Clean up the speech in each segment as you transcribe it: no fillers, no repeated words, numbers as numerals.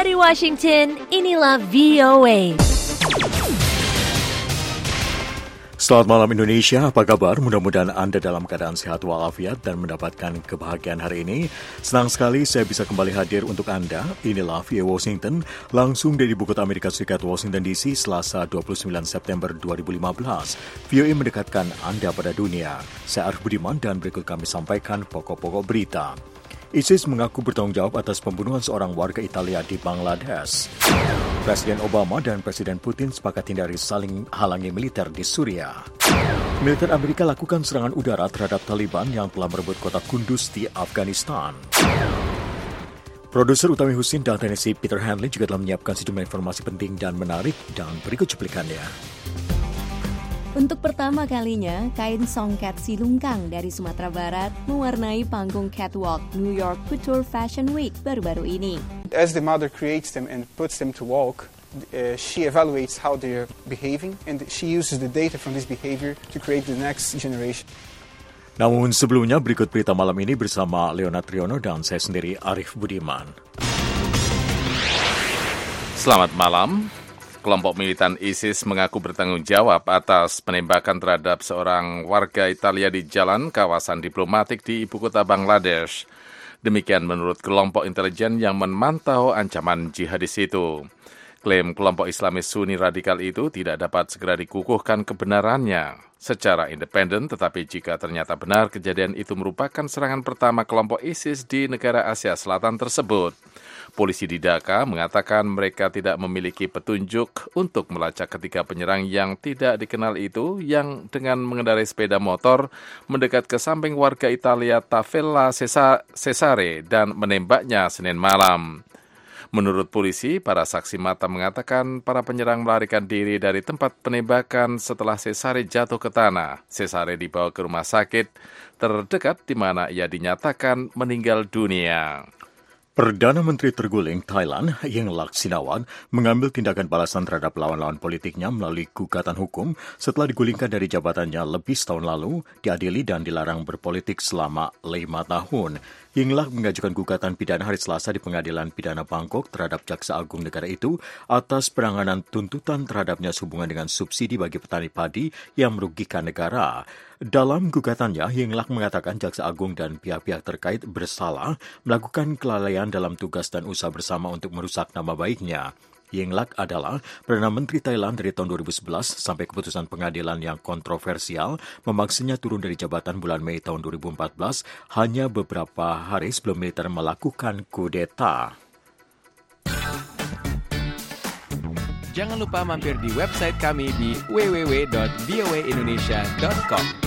Dari Washington, inilah VOA. Selamat malam Indonesia, apa kabar? Mudah-mudahan Anda dalam keadaan sehat walafiat dan mendapatkan kebahagiaan hari ini. Senang sekali saya bisa kembali hadir untuk Anda. Inilah VOA Washington, langsung dari Ibu Kota Amerika Serikat, Washington DC, Selasa 29 September 2015. VOA mendekatkan Anda pada dunia. Saya Arif Budiman dan berikut kami sampaikan pokok-pokok berita. ISIS mengaku bertanggung jawab atas pembunuhan seorang warga Italia di Bangladesh. Presiden Obama dan Presiden Putin sepakat hindari saling halangi militer di Suriah. Militer Amerika lakukan serangan udara terhadap Taliban yang telah merebut kota Kunduz di Afghanistan. Produser utama Husin dan teknisi Peter Hanley juga telah menyiapkan sejumlah informasi penting dan menarik, dan berikut cuplikannya. Untuk pertama kalinya, kain songket silungkang dari Sumatera Barat mewarnai panggung catwalk New York Couture Fashion Week baru-baru ini. As the mother creates them and puts them to walk, she evaluates how they are behaving, and she uses the data from this behavior to create the next generation. Namun sebelumnya, berikut berita malam ini bersama Leonard Triono dan saya sendiri Arif Budiman. Selamat malam. Kelompok militan ISIS mengaku bertanggung jawab atas penembakan terhadap seorang warga Italia di jalan kawasan diplomatik di ibu kota Bangladesh. Demikian menurut kelompok intelijen yang memantau ancaman jihadis itu. Klaim kelompok Islamis Sunni radikal itu tidak dapat segera dikukuhkan kebenarannya secara independen, tetapi jika ternyata benar kejadian itu merupakan serangan pertama kelompok ISIS di negara Asia Selatan tersebut. Polisi di Dhaka mengatakan mereka tidak memiliki petunjuk untuk melacak ketiga penyerang yang tidak dikenal itu yang dengan mengendarai sepeda motor mendekat ke samping warga Italia Tavella Cesare dan menembaknya Senin malam. Menurut polisi, para saksi mata mengatakan para penyerang melarikan diri dari tempat penembakan setelah Cesare jatuh ke tanah. Cesare dibawa ke rumah sakit terdekat di mana ia dinyatakan meninggal dunia. Perdana Menteri terguling Thailand, Yingluck Shinawatra, mengambil tindakan balasan terhadap lawan-lawan politiknya melalui gugatan hukum setelah digulingkan dari jabatannya lebih setahun lalu, diadili dan dilarang berpolitik selama 5 tahun. Yingluck mengajukan gugatan pidana hari Selasa di Pengadilan Pidana Bangkok terhadap Jaksa Agung negara itu atas penanganan tuntutan terhadapnya sehubungan dengan subsidi bagi petani padi yang merugikan negara. Dalam gugatannya, Yingluck mengatakan Jaksa Agung dan pihak-pihak terkait bersalah melakukan kelalaian dalam tugas dan usaha bersama untuk merusak nama baiknya. Yingluck adalah Perdana Menteri Thailand dari tahun 2011 sampai keputusan pengadilan yang kontroversial memaksanya turun dari jabatan bulan Mei tahun 2014 hanya beberapa hari sebelum militer melakukan kudeta. Jangan lupa mampir di website kami di www.voaindonesia.com.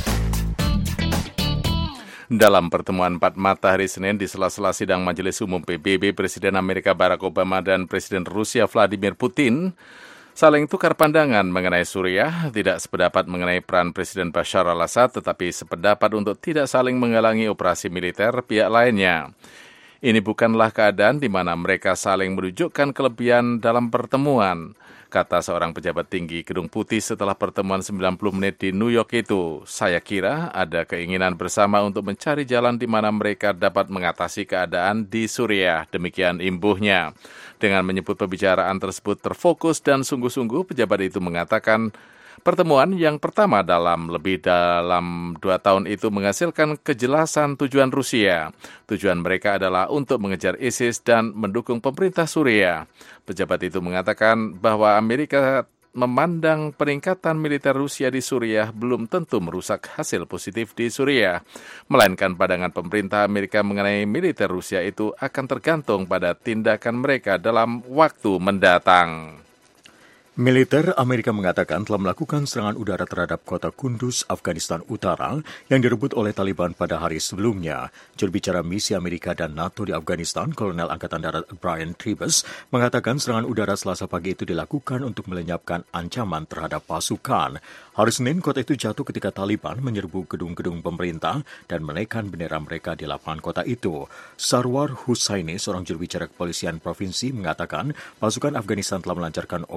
Dalam pertemuan 4 mata hari Senin di sela-sela sidang Majelis Umum PBB, Presiden Amerika Barack Obama dan Presiden Rusia Vladimir Putin saling tukar pandangan mengenai Suriah, tidak sependapat mengenai peran Presiden Bashar al-Assad, tetapi sependapat untuk tidak saling menghalangi operasi militer pihak lainnya. Ini bukanlah keadaan di mana mereka saling menunjukkan kelebihan dalam pertemuan, kata seorang pejabat tinggi Gedung Putih setelah pertemuan 90 menit di New York itu. Saya kira ada keinginan bersama untuk mencari jalan di mana mereka dapat mengatasi keadaan di Suriah, demikian imbuhnya. Dengan menyebut pembicaraan tersebut terfokus dan sungguh-sungguh, pejabat itu mengatakan pertemuan yang pertama dalam 2 tahun itu menghasilkan kejelasan tujuan Rusia. Tujuan mereka adalah untuk mengejar ISIS dan mendukung pemerintah Suriah. Pejabat itu mengatakan bahwa Amerika memandang peningkatan militer Rusia di Suriah belum tentu merusak hasil positif di Suriah, melainkan pandangan pemerintah Amerika mengenai militer Rusia itu akan tergantung pada tindakan mereka dalam waktu mendatang. Militer Amerika mengatakan telah melakukan serangan udara terhadap kota Kunduz, Afghanistan Utara, yang direbut oleh Taliban pada hari sebelumnya. Juru bicara misi Amerika dan NATO di Afghanistan, Kolonel Angkatan Darat Brian Travis, mengatakan serangan udara Selasa pagi itu dilakukan untuk melenyapkan ancaman terhadap pasukan. Hari Senin, kota itu jatuh ketika Taliban menyerbu gedung-gedung pemerintah dan menaikkan bendera mereka di lapangan kota itu. Sarwar Hussaini, seorang juru bicara kepolisian provinsi, mengatakan pasukan Afghanistan telah melancarkan operasi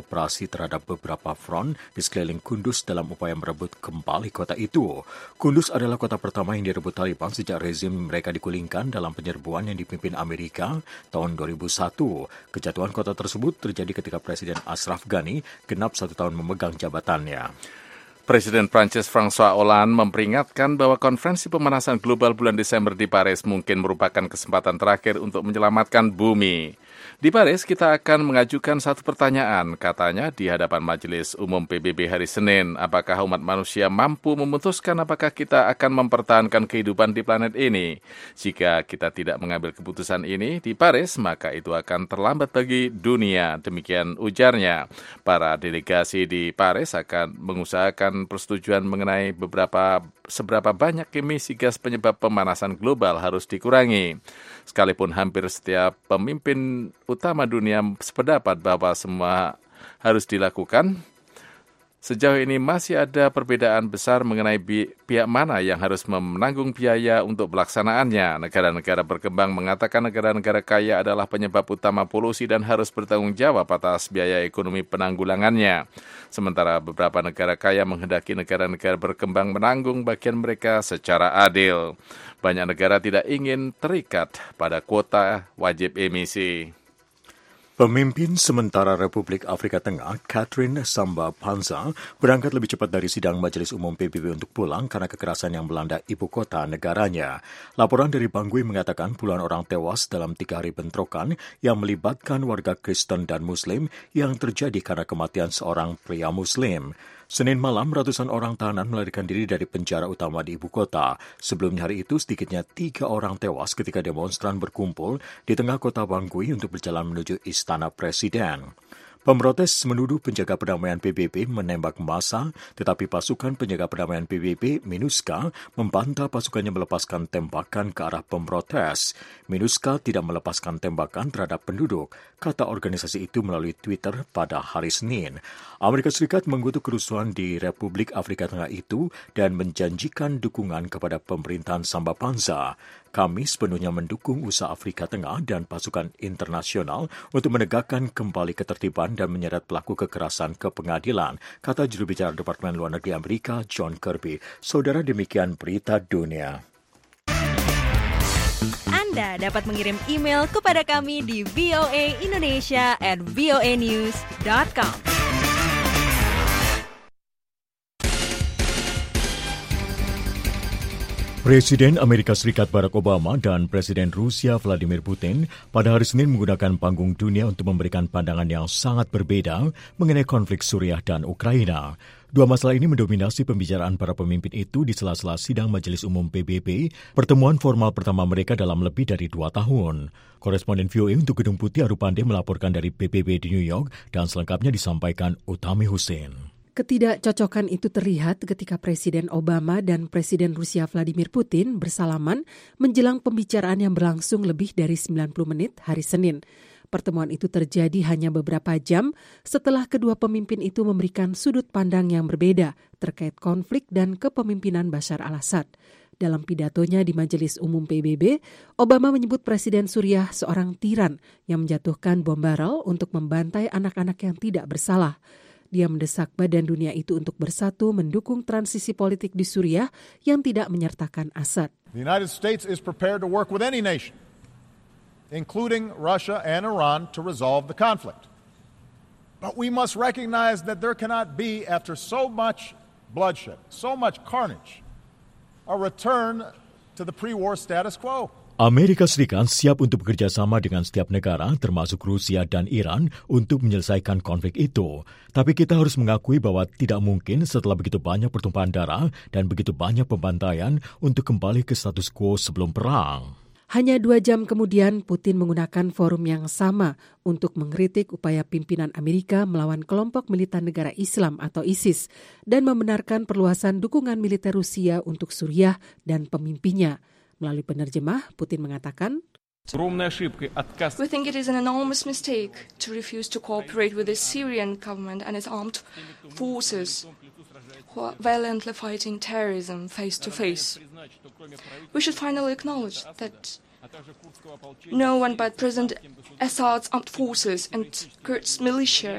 operasi terhadap beberapa front di sekeliling Kunduz dalam upaya merebut kembali kota itu. Kunduz adalah kota pertama yang direbut Taliban sejak rezim mereka digulingkan dalam penyerbuan yang dipimpin Amerika tahun 2001. Kejatuhan kota tersebut terjadi ketika Presiden Ashraf Ghani genap 1 tahun memegang jabatannya. Presiden Prancis François Hollande memperingatkan bahwa konferensi pemanasan global bulan Desember di Paris mungkin merupakan kesempatan terakhir untuk menyelamatkan bumi. Di Paris, kita akan mengajukan satu pertanyaan, katanya di hadapan Majelis Umum PBB hari Senin. Apakah umat manusia mampu memutuskan apakah kita akan mempertahankan kehidupan di planet ini? Jika kita tidak mengambil keputusan ini di Paris, maka itu akan terlambat bagi dunia. Demikian ujarnya. Para delegasi di Paris akan mengusahakan persetujuan mengenai seberapa banyak emisi gas penyebab pemanasan global harus dikurangi. Sekalipun hampir setiap pemimpin utama dunia sependapat bahwa semua harus dilakukan, sejauh ini masih ada perbedaan besar mengenai pihak mana yang harus menanggung biaya untuk pelaksanaannya. Negara-negara berkembang mengatakan negara-negara kaya adalah penyebab utama polusi dan harus bertanggung jawab atas biaya ekonomi penanggulangannya. Sementara beberapa negara kaya menghendaki negara-negara berkembang menanggung bagian mereka secara adil. Banyak negara tidak ingin terikat pada kuota wajib emisi. Pemimpin sementara Republik Afrika Tengah, Catherine Samba-Panza, berangkat lebih cepat dari sidang Majelis Umum PBB untuk pulang karena kekerasan yang melanda ibu kota negaranya. Laporan dari Bangui mengatakan puluhan orang tewas dalam 3 hari bentrokan yang melibatkan warga Kristen dan Muslim yang terjadi karena kematian seorang pria Muslim. Senin malam, ratusan orang tahanan melarikan diri dari penjara utama di ibu kota. Sebelumnya hari itu, sedikitnya 3 orang tewas ketika demonstran berkumpul di tengah kota Bangui untuk berjalan menuju Istana Presiden. Pemprotes menuduh penjaga perdamaian PBB menembak massa, tetapi pasukan penjaga perdamaian PBB, MINUSCA, membantah pasukannya melepaskan tembakan ke arah pemprotes. MINUSCA tidak melepaskan tembakan terhadap penduduk, kata organisasi itu melalui Twitter pada hari Senin. Amerika Serikat mengutuk kerusuhan di Republik Afrika Tengah itu dan menjanjikan dukungan kepada pemerintahan Samba-Panza. Kami sepenuhnya mendukung usaha Afrika Tengah dan pasukan internasional untuk menegakkan kembali ketertiban dan menyeret pelaku kekerasan ke pengadilan, kata juru bicara Departemen Luar Negeri Amerika John Kirby. Saudara, demikian berita dunia. Anda dapat mengirim email kepada kami di voaindonesia@voanews.com. Presiden Amerika Serikat Barack Obama dan Presiden Rusia Vladimir Putin pada hari Senin menggunakan panggung dunia untuk memberikan pandangan yang sangat berbeda mengenai konflik Suriah dan Ukraina. Dua masalah ini mendominasi pembicaraan para pemimpin itu di sela-sela sidang Majelis Umum PBB, pertemuan formal pertama mereka dalam lebih dari 2 tahun. Koresponden VOA untuk Gedung Putih Arupande melaporkan dari PBB di New York dan selengkapnya disampaikan Utami Hussein. Ketidakcocokan itu terlihat ketika Presiden Obama dan Presiden Rusia Vladimir Putin bersalaman menjelang pembicaraan yang berlangsung lebih dari 90 menit hari Senin. Pertemuan itu terjadi hanya beberapa jam setelah kedua pemimpin itu memberikan sudut pandang yang berbeda terkait konflik dan kepemimpinan Bashar al-Assad. Dalam pidatonya di Majelis Umum PBB, Obama menyebut Presiden Suriah seorang tiran yang menjatuhkan bom barel untuk membantai anak-anak yang tidak bersalah. Dia mendesak badan dunia itu untuk bersatu mendukung transisi politik di Suriah yang tidak menyertakan Assad. The United States is prepared to work with any nation, including Russia and Iran, to resolve the conflict. But we must recognize that there cannot be, after so much bloodshed, so much carnage, a return to the pre-war status quo. Amerika Serikat siap untuk bekerja sama dengan setiap negara, termasuk Rusia dan Iran, untuk menyelesaikan konflik itu. Tapi kita harus mengakui bahwa tidak mungkin setelah begitu banyak pertumpahan darah dan begitu banyak pembantaian untuk kembali ke status quo sebelum perang. Hanya 2 jam kemudian, Putin menggunakan forum yang sama untuk mengkritik upaya pimpinan Amerika melawan kelompok militan negara Islam atau ISIS dan membenarkan perluasan dukungan militer Rusia untuk Suriah dan pemimpinnya. Melalui penerjemah, Putin mengatakan, We think it is an enormous mistake to refuse to cooperate with the Syrian government and its armed forces who are violently fighting terrorism face to face. We should finally acknowledge that no one but President Assad's armed forces and Kurds militia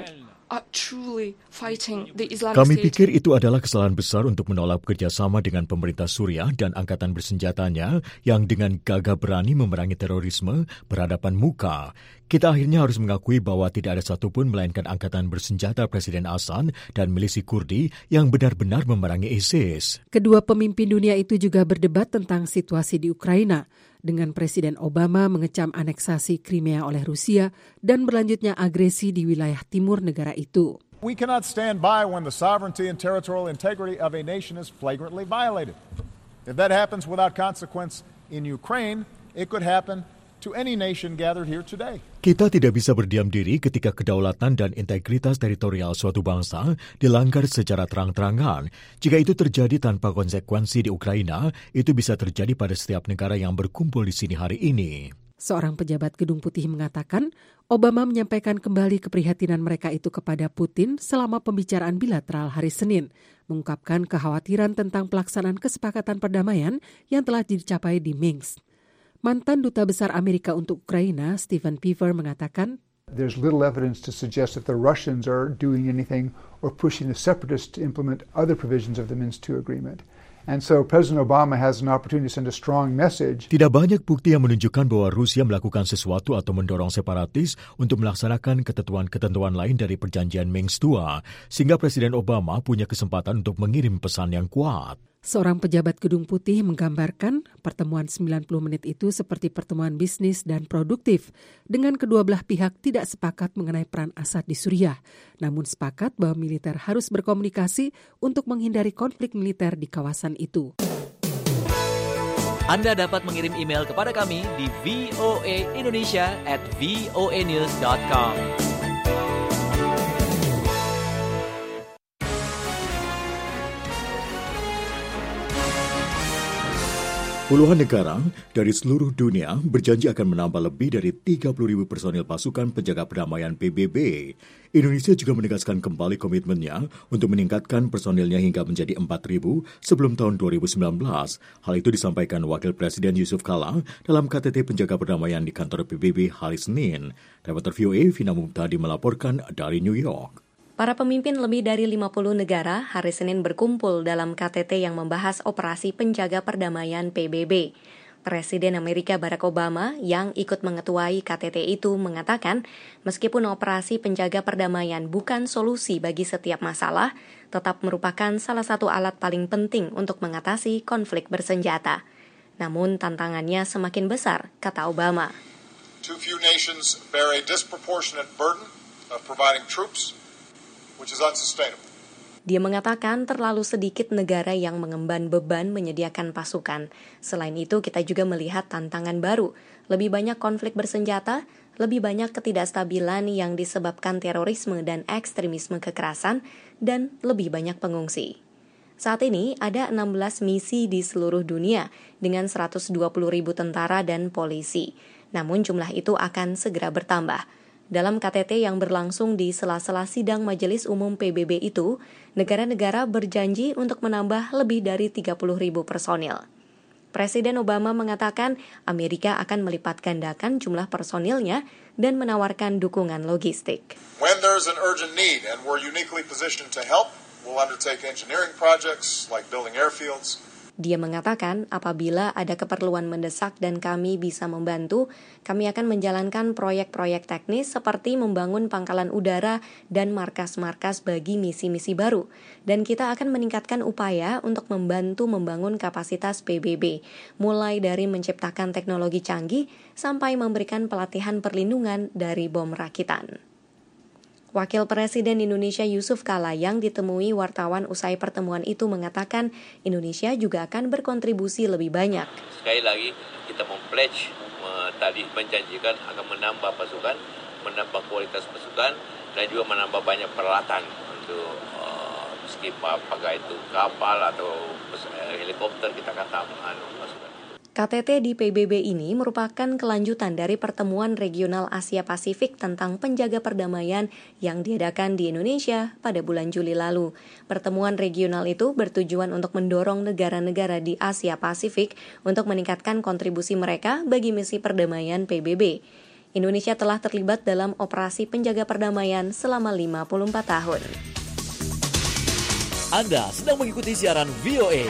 are truly fighting the Islamic Kami State. pikir itu adalah kesalahan besar untuk menolak kerjasama dengan pemerintah Suriah dan angkatan bersenjatanya yang dengan gagah berani memerangi terorisme berhadapan muka. Kita akhirnya harus mengakui bahwa tidak ada satupun melainkan angkatan bersenjata Presiden Assad dan milisi Kurdi yang benar-benar memerangi ISIS. Kedua pemimpin dunia itu juga berdebat tentang situasi di Ukraina, dengan Presiden Obama mengecam aneksasi Crimea oleh Rusia dan berlanjutnya agresi di wilayah timur negara itu. We cannot stand by when the sovereignty and territorial integrity of a nation is flagrantly violated. If that happens without consequence in Ukraine, it could happen to any nation gathered here today. Kita tidak bisa berdiam diri ketika kedaulatan dan integritas teritorial suatu bangsa dilanggar secara terang-terangan. Jika itu terjadi tanpa konsekuensi di Ukraina, itu bisa terjadi pada setiap negara yang berkumpul di sini hari ini. Seorang pejabat Gedung Putih mengatakan, Obama menyampaikan kembali keprihatinan mereka itu kepada Putin selama pembicaraan bilateral hari Senin, mengungkapkan kekhawatiran tentang pelaksanaan kesepakatan perdamaian yang telah dicapai di Minsk. Mantan Duta Besar Amerika untuk Ukraina, Stephen Piver, mengatakan, There's little evidence to suggest that the Russians are doing anything or pushing the separatists to implement other provisions of the Minsk II agreement. And so President Obama has an opportunity to send a strong message. Tidak banyak bukti yang menunjukkan bahwa Rusia melakukan sesuatu atau mendorong separatis untuk melaksanakan ketentuan-ketentuan lain dari perjanjian Minsk II, sehingga Presiden Obama punya kesempatan untuk mengirim pesan yang kuat. Seorang pejabat Gedung Putih menggambarkan pertemuan 90 menit itu seperti pertemuan bisnis dan produktif, dengan kedua belah pihak tidak sepakat mengenai peran Assad di Suriah, namun sepakat bahwa militer harus berkomunikasi untuk menghindari konflik militer di kawasan itu. Anda dapat mengirim email kepada kami di voaindonesia@voanews.com. Puluhan negara dari seluruh dunia berjanji akan menambah lebih dari 30.000 personil pasukan penjaga perdamaian PBB. Indonesia juga menegaskan kembali komitmennya untuk meningkatkan personilnya hingga menjadi 4.000 sebelum tahun 2019. Hal itu disampaikan Wakil Presiden Yusuf Kala dalam KTT Penjaga Perdamaian di kantor PBB hari Senin. Reporter VOA Vina Mubtadi melaporkan dari New York. Para pemimpin lebih dari 50 negara hari Senin berkumpul dalam KTT yang membahas operasi penjaga perdamaian PBB. Presiden Amerika Barack Obama yang ikut mengetuai KTT itu mengatakan, meskipun operasi penjaga perdamaian bukan solusi bagi setiap masalah, tetap merupakan salah satu alat paling penting untuk mengatasi konflik bersenjata. Namun tantangannya semakin besar, kata Obama. Too few nations bear a disproportionate burden of providing troops, which is unsustainable. Dia mengatakan terlalu sedikit negara yang mengemban beban menyediakan pasukan. Selain itu, kita juga melihat tantangan baru. Lebih banyak konflik bersenjata, lebih banyak ketidakstabilan yang disebabkan terorisme dan ekstremisme kekerasan, dan lebih banyak pengungsi. Saat ini ada 16 misi di seluruh dunia dengan 120.000 tentara dan polisi. Namun jumlah itu akan segera bertambah. Dalam KTT yang berlangsung di sela-sela sidang Majelis Umum PBB itu, negara-negara berjanji untuk menambah lebih dari 30.000 personil. Presiden Obama mengatakan Amerika akan melipat gandakan jumlah personilnya dan menawarkan dukungan logistik. When there's an urgent need and we're uniquely positioned to help, we'll undertake engineering projects like building airfields. Dia mengatakan apabila ada keperluan mendesak dan kami bisa membantu, kami akan menjalankan proyek-proyek teknis seperti membangun pangkalan udara dan markas-markas bagi misi-misi baru. Dan kita akan meningkatkan upaya untuk membantu membangun kapasitas PBB, mulai dari menciptakan teknologi canggih sampai memberikan pelatihan perlindungan dari bom rakitan. Wakil Presiden Indonesia Yusuf Kala yang ditemui wartawan usai pertemuan itu mengatakan Indonesia juga akan berkontribusi lebih banyak. Sekali lagi kita mempledge, tadi menjanjikan akan menambah pasukan, menambah kualitas pasukan, dan juga menambah banyak peralatan untuk meskipun apakah itu kapal atau helikopter kita akan tambah pasukan. KTT di PBB ini merupakan kelanjutan dari pertemuan regional Asia Pasifik tentang penjaga perdamaian yang diadakan di Indonesia pada bulan Juli lalu. Pertemuan regional itu bertujuan untuk mendorong negara-negara di Asia Pasifik untuk meningkatkan kontribusi mereka bagi misi perdamaian PBB. Indonesia telah terlibat dalam operasi penjaga perdamaian selama 54 tahun. Anda sedang mengikuti siaran VOA.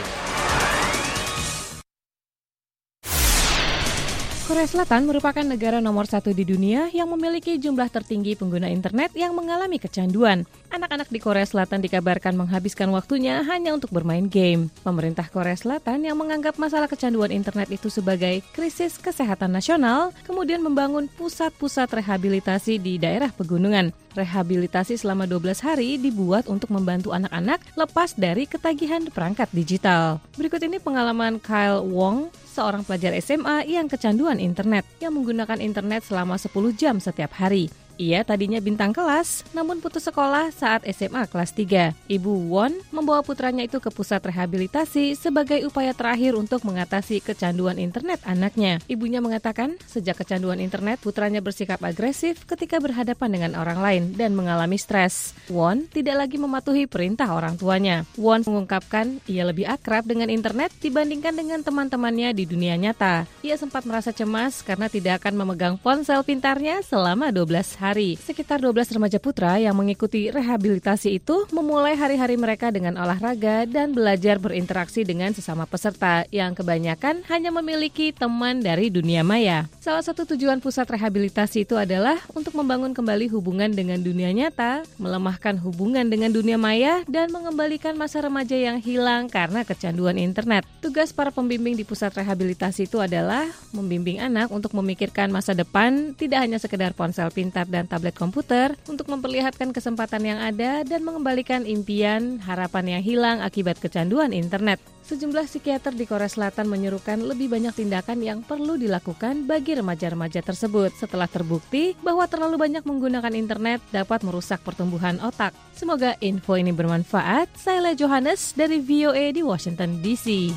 Korea Selatan merupakan negara nomor 1 di dunia yang memiliki jumlah tertinggi pengguna internet yang mengalami kecanduan. Anak-anak di Korea Selatan dikabarkan menghabiskan waktunya hanya untuk bermain game. Pemerintah Korea Selatan yang menganggap masalah kecanduan internet itu sebagai krisis kesehatan nasional, kemudian membangun pusat-pusat rehabilitasi di daerah pegunungan. Rehabilitasi selama 12 hari dibuat untuk membantu anak-anak lepas dari ketagihan perangkat digital. Berikut ini pengalaman Kyle Wong, seorang pelajar SMA yang kecanduan internet, yang menggunakan internet selama 10 jam setiap hari. Ia tadinya bintang kelas, namun putus sekolah saat SMA kelas 3. Ibu Won membawa putranya itu ke pusat rehabilitasi sebagai upaya terakhir untuk mengatasi kecanduan internet anaknya. Ibunya mengatakan, sejak kecanduan internet, putranya bersikap agresif ketika berhadapan dengan orang lain dan mengalami stres. Won tidak lagi mematuhi perintah orang tuanya. Won mengungkapkan ia lebih akrab dengan internet dibandingkan dengan teman-temannya di dunia nyata. Ia sempat merasa cemas karena tidak akan memegang ponsel pintarnya selama 12 hari. Sekitar 12 remaja putra yang mengikuti rehabilitasi itu memulai hari-hari mereka dengan olahraga dan belajar berinteraksi dengan sesama peserta yang kebanyakan hanya memiliki teman dari dunia maya. Salah satu tujuan pusat rehabilitasi itu adalah untuk membangun kembali hubungan dengan dunia nyata, melemahkan hubungan dengan dunia maya, dan mengembalikan masa remaja yang hilang karena kecanduan internet. Tugas para pembimbing di pusat rehabilitasi itu adalah membimbing anak untuk memikirkan masa depan, tidak hanya sekedar ponsel pintar dan tablet komputer, untuk memperlihatkan kesempatan yang ada dan mengembalikan impian, harapan yang hilang akibat kecanduan internet. Sejumlah psikiater di Korea Selatan menyerukan lebih banyak tindakan yang perlu dilakukan bagi remaja-remaja tersebut setelah terbukti bahwa terlalu banyak menggunakan internet dapat merusak pertumbuhan otak. Semoga info ini bermanfaat. Saya Lea Johannes dari VOA di Washington DC.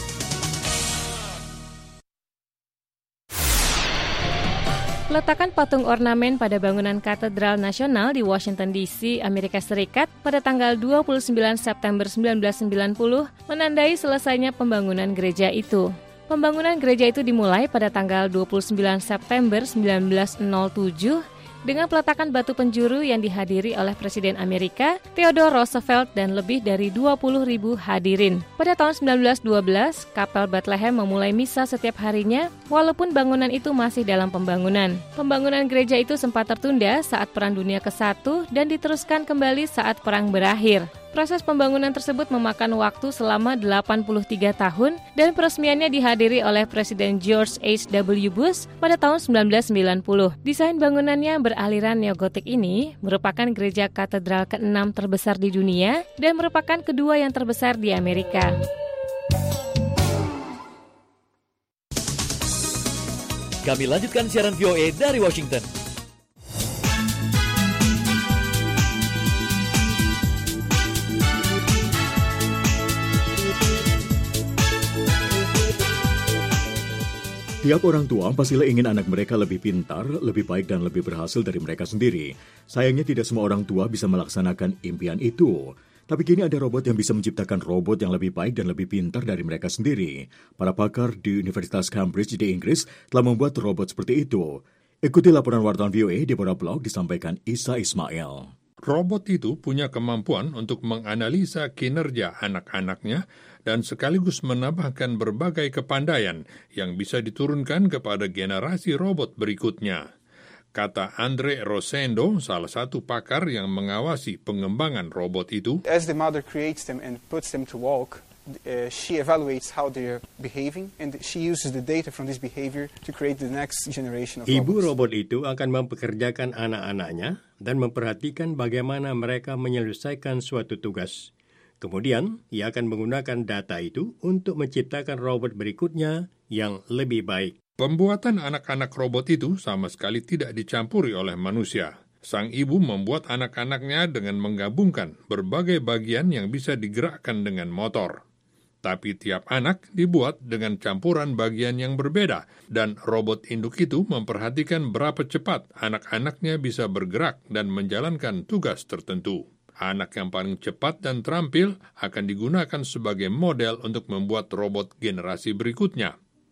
Peletakan patung ornamen pada bangunan Katedral Nasional di Washington DC, Amerika Serikat pada tanggal 29 September 1990 menandai selesainya pembangunan gereja itu. Pembangunan gereja itu dimulai pada tanggal 29 September 1907 dengan peletakan batu penjuru yang dihadiri oleh Presiden Amerika, Theodore Roosevelt, dan lebih dari 20.000 hadirin. Pada tahun 1912, Kapel Bethlehem memulai misa setiap harinya, walaupun bangunan itu masih dalam pembangunan. Pembangunan gereja itu sempat tertunda saat Perang Dunia ke-1 dan diteruskan kembali saat perang berakhir. Proses pembangunan tersebut memakan waktu selama 83 tahun dan peresmiannya dihadiri oleh Presiden George H.W. Bush pada tahun 1990. Desain bangunannya beraliran neogotik ini merupakan gereja katedral ke-6 terbesar di dunia dan merupakan kedua yang terbesar di Amerika. Kami lanjutkan siaran VOA dari Washington. Tiap orang tua pastilah ingin anak mereka lebih pintar, lebih baik, dan lebih berhasil dari mereka sendiri. Sayangnya tidak semua orang tua bisa melaksanakan impian itu. Tapi kini ada robot yang bisa menciptakan robot yang lebih baik dan lebih pintar dari mereka sendiri. Para pakar di Universitas Cambridge di Inggris telah membuat robot seperti itu. Ikuti laporan wartawan VOA di Deborah Blog disampaikan Isa Ismail. Robot itu punya kemampuan untuk menganalisa kinerja anak-anaknya dan sekaligus menambahkan berbagai kepandaian yang bisa diturunkan kepada generasi robot berikutnya. Kata Andre Rosendo, salah satu pakar yang mengawasi pengembangan robot itu. As the mother creates them and puts them to walk, she evaluates how they're behaving and she uses the data from this behavior to create the next generation of robots. Ibu robot itu akan mempekerjakan anak-anaknya dan memperhatikan bagaimana mereka menyelesaikan suatu tugas. Kemudian, ia akan menggunakan data itu untuk menciptakan robot berikutnya yang lebih baik. Pembuatan anak-anak robot itu sama sekali tidak dicampuri oleh manusia. Sang ibu membuat anak-anaknya dengan menggabungkan berbagai bagian yang bisa digerakkan dengan motor. Tapi tiap anak dibuat dengan campuran bagian yang berbeda, dan robot induk itu memperhatikan berapa cepat anak-anaknya bisa bergerak dan menjalankan tugas tertentu. Anak yang paling cepat dan terampil akan digunakan sebagai model untuk membuat robot generasi berikutnya.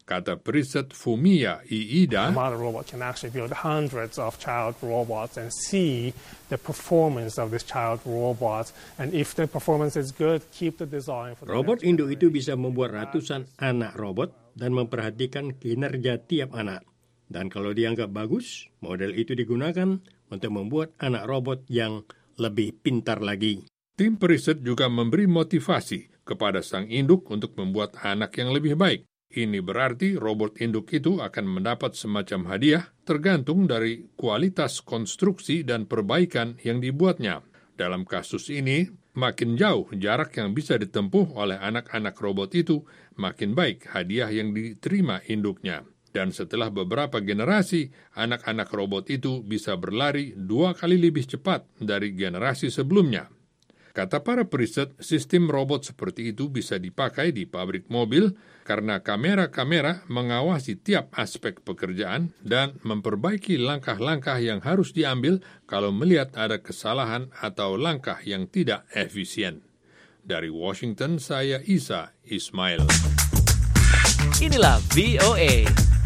Kata periset Fumiya Iida, a modern robot can actually build hundreds of child robots and see the performance of this child robots. And if the performance is good, keep the design for the robot induk itu bisa membuat ratusan anak robot dan memperhatikan kinerja tiap anak. Dan kalau dianggap bagus, model itu digunakan untuk membuat anak robot yang lebih pintar lagi. Tim periset juga memberi motivasi kepada sang induk untuk membuat anak yang lebih baik. Ini berarti robot induk itu akan mendapat semacam hadiah tergantung dari kualitas konstruksi dan perbaikan yang dibuatnya. Dalam kasus ini, makin jauh jarak yang bisa ditempuh oleh anak-anak robot itu, makin baik hadiah yang diterima induknya. Dan setelah beberapa generasi, anak-anak robot itu bisa berlari 2 kali lebih cepat dari generasi sebelumnya. Kata para periset, sistem robot seperti itu bisa dipakai di pabrik mobil karena kamera-kamera mengawasi tiap aspek pekerjaan dan memperbaiki langkah-langkah yang harus diambil kalau melihat ada kesalahan atau langkah yang tidak efisien. Dari Washington, saya Isa Ismail. Inilah VOA.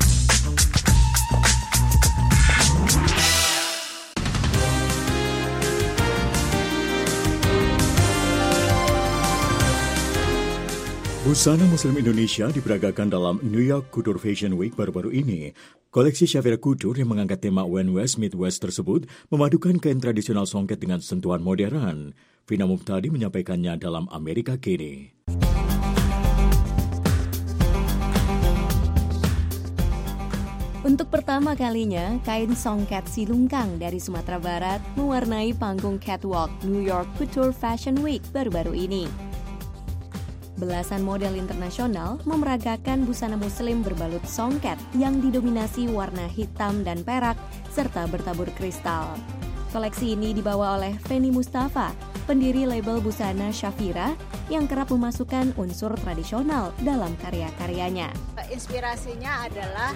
Busana Muslim Indonesia diperagakan dalam New York Couture Fashion Week baru-baru ini. Koleksi Shafira Couture yang mengangkat tema When West Meet West tersebut memadukan kain tradisional songket dengan sentuhan modern. Vina Mubtadi menyampaikannya dalam Amerika Kini. Untuk pertama kalinya, kain songket silungkang dari Sumatera Barat mewarnai panggung catwalk New York Couture Fashion Week baru-baru ini. Belasan model internasional memeragakan busana muslim berbalut songket yang didominasi warna hitam dan perak serta bertabur kristal. Koleksi ini dibawa oleh Feni Mustafa, pendiri label busana Shafira yang kerap memasukkan unsur tradisional dalam karya-karyanya. Inspirasinya adalah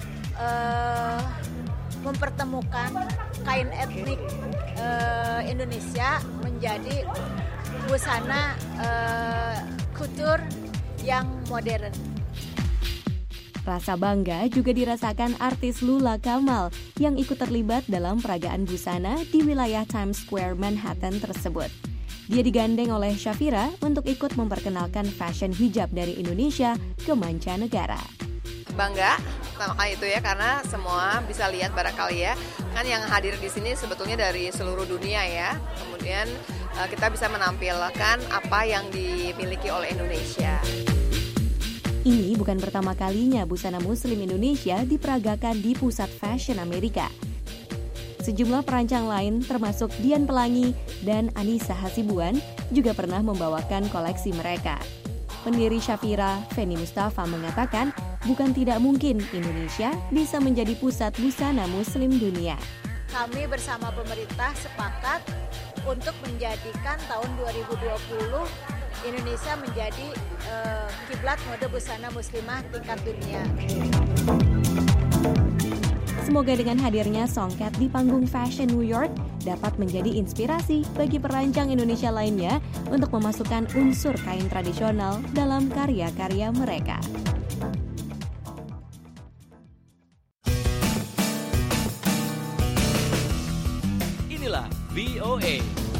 mempertemukan kain etnik Indonesia menjadi busana couture yang modern. Rasa bangga juga dirasakan artis Lula Kamal yang ikut terlibat dalam peragaan busana di wilayah Times Square, Manhattan tersebut. Dia digandeng oleh Shafira untuk ikut memperkenalkan fashion hijab dari Indonesia ke mancanegara. Bangga pertama kali itu ya, karena semua bisa lihat barangkali ya, kan yang hadir di sini sebetulnya dari seluruh dunia ya. Kemudian kita bisa menampilkan apa yang dimiliki oleh Indonesia. Ini bukan pertama kalinya busana muslim Indonesia diperagakan di pusat fashion Amerika. Sejumlah perancang lain termasuk Dian Pelangi dan Anissa Hasibuan juga pernah membawakan koleksi mereka. Pendiri Shafira, Feni Mustafa mengatakan bukan tidak mungkin Indonesia bisa menjadi pusat busana muslim dunia. Kami bersama pemerintah sepakat untuk menjadikan tahun 2020 Indonesia menjadi kiblat mode busana muslimah tingkat dunia. Semoga dengan hadirnya songket di panggung fashion New York dapat menjadi inspirasi bagi perancang Indonesia lainnya untuk memasukkan unsur kain tradisional dalam karya-karya mereka. Inilah VOA.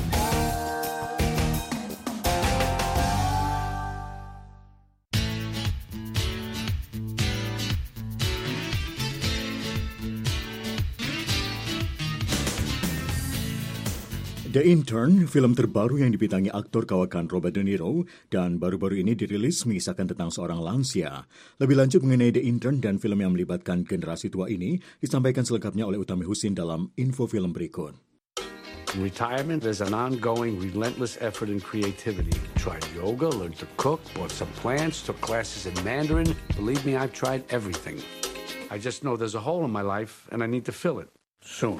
The Intern, film terbaru yang dibintangi aktor kawakan Robert De Niro dan baru-baru ini dirilis mengisahkan tentang seorang lansia. Lebih lanjut mengenai The Intern dan film yang melibatkan generasi tua ini disampaikan selengkapnya oleh Utami Husin dalam info film berikut. In retirement, there's an ongoing, relentless effort in creativity. Tried yoga, learned to cook, bought some plants, took classes in Mandarin. Believe me, I've tried everything. I just know there's a hole in my life and I need to fill it soon.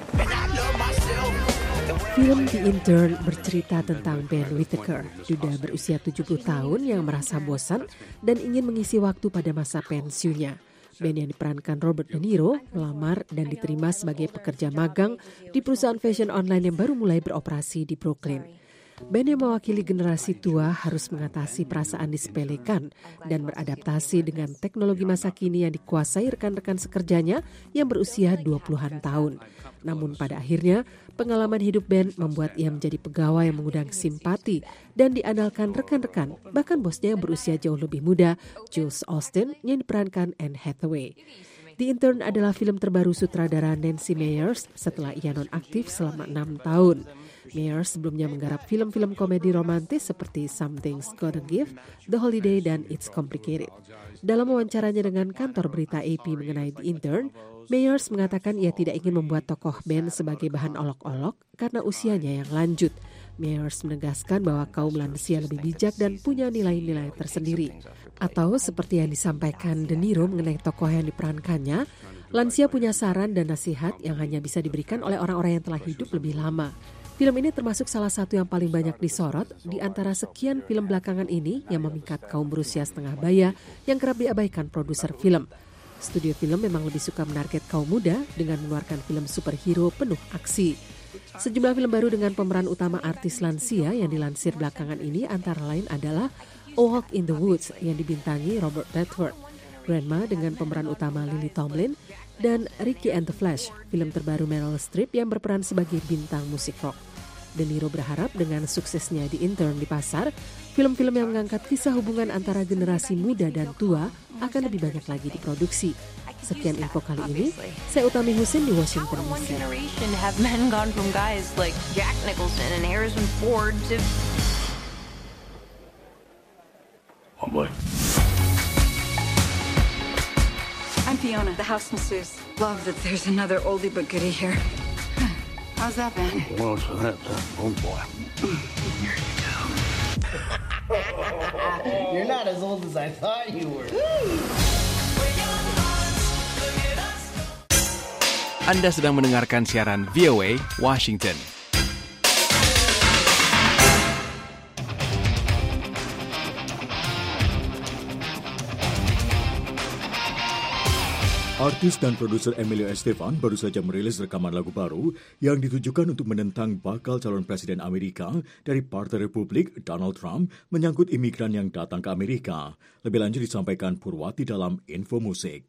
Film The Intern bercerita tentang Ben Whittaker, duda berusia 70 tahun yang merasa bosan dan ingin mengisi waktu pada masa pensiunnya. Ben yang diperankan Robert De Niro melamar dan diterima sebagai pekerja magang di perusahaan fashion online yang baru mulai beroperasi di Brooklyn. Band yang mewakili generasi tua harus mengatasi perasaan disepelekan dan beradaptasi dengan teknologi masa kini yang dikuasai rekan-rekan sekerjanya yang berusia 20-an tahun. Namun pada akhirnya, pengalaman hidup band membuat ia menjadi pegawai yang mengundang simpati dan diandalkan rekan-rekan, bahkan bosnya yang berusia jauh lebih muda, Jules Austin, yang diperankan Anne Hathaway. The Intern adalah film terbaru sutradara Nancy Meyers setelah ia nonaktif selama 6 tahun. Meyers sebelumnya menggarap film-film komedi romantis seperti Something's Gotta Give, The Holiday, dan It's Complicated. Dalam wawancaranya dengan kantor berita AP mengenai The Intern, Meyers mengatakan ia tidak ingin membuat tokoh band sebagai bahan olok-olok karena usianya yang lanjut. Meyers menegaskan bahwa kaum lansia lebih bijak dan punya nilai-nilai tersendiri. Atau seperti yang disampaikan De Niro mengenai tokoh yang diperankannya, lansia punya saran dan nasihat yang hanya bisa diberikan oleh orang-orang yang telah hidup lebih lama. Film ini termasuk salah satu yang paling banyak disorot di antara sekian film belakangan ini yang memikat kaum berusia setengah baya yang kerap diabaikan produser film. Studio film memang lebih suka menarget kaum muda dengan mengeluarkan film superhero penuh aksi. Sejumlah film baru dengan pemeran utama artis lansia yang dilansir belakangan ini antara lain adalah A Walk in the Woods yang dibintangi Robert Redford, Grandma dengan pemeran utama Lily Tomlin, dan Ricky and the Flash, film terbaru Meryl Streep yang berperan sebagai bintang musik rock. De Niro berharap dengan suksesnya The Intern di pasar, film-film yang mengangkat kisah hubungan antara generasi muda dan tua akan lebih banyak lagi diproduksi. Sekian info kali ini, saya Utami Husin di Washington DC. Oh boy. I'm Fiona, the house masseuse. Love that there's another oldie but goodie here. How's that been? Well, for that, oh boy. Here you go. You're not as old as I thought you were. Anda sedang mendengarkan siaran VOA Washington. Artis dan produser Emilio Estefan baru saja merilis rekaman lagu baru yang ditujukan untuk menentang bakal calon presiden Amerika dari Partai Republik, Donald Trump, menyangkut imigran yang datang ke Amerika. Lebih lanjut disampaikan Purwati dalam Info Musik.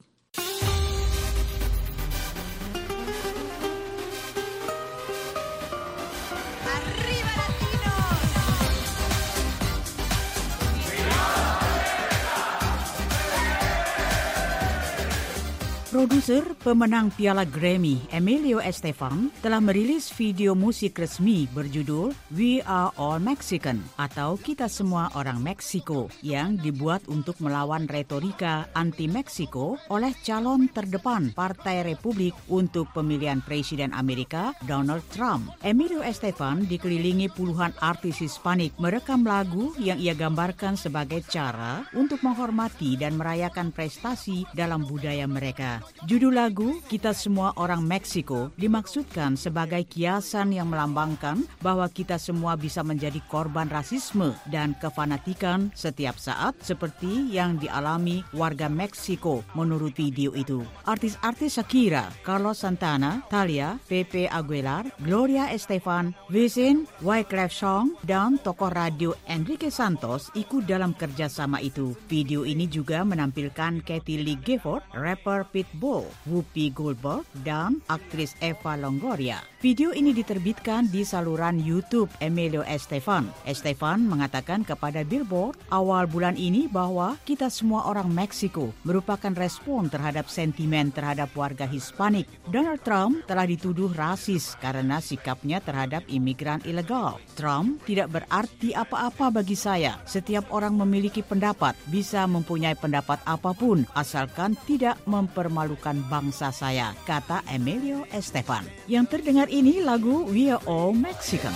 Produser pemenang Piala Grammy, Emilio Estefan, telah merilis video musik resmi berjudul We Are All Mexican atau Kita Semua Orang Meksiko yang dibuat untuk melawan retorika anti-Meksiko oleh calon terdepan Partai Republik untuk pemilihan Presiden Amerika, Donald Trump. Emilio Estefan dikelilingi puluhan artis Hispanik merekam lagu yang ia gambarkan sebagai cara untuk menghormati dan merayakan prestasi dalam budaya mereka. Judul lagu Kita Semua Orang Meksiko dimaksudkan sebagai kiasan yang melambangkan bahwa kita semua bisa menjadi korban rasisme dan kefanatikan setiap saat seperti yang dialami warga Meksiko menurut video itu. Artis-artis Shakira, Carlos Santana, Thalia, Pepe Aguilar, Gloria Estefan, Wisin, Wyclef Jean, dan tokoh radio Enrique Santos ikut dalam kerjasama itu. Video ini juga menampilkan Kathie Lee Gifford, rapper Pitbull, Whoopi Goldberg, dan aktris Eva Longoria. Video ini diterbitkan di saluran YouTube Emilio Estefan. Estefan mengatakan kepada Billboard awal bulan ini bahwa kita semua orang Meksiko merupakan respon terhadap sentimen terhadap warga Hispanik. Donald Trump telah dituduh rasis karena sikapnya terhadap imigran ilegal. Trump tidak berarti apa-apa bagi saya. Setiap orang memiliki pendapat, bisa mempunyai pendapat apapun, asalkan tidak mempermalukan bangsa saya, kata Emilio Estefan. Yang terdengar ini lagu We Are All Mexican.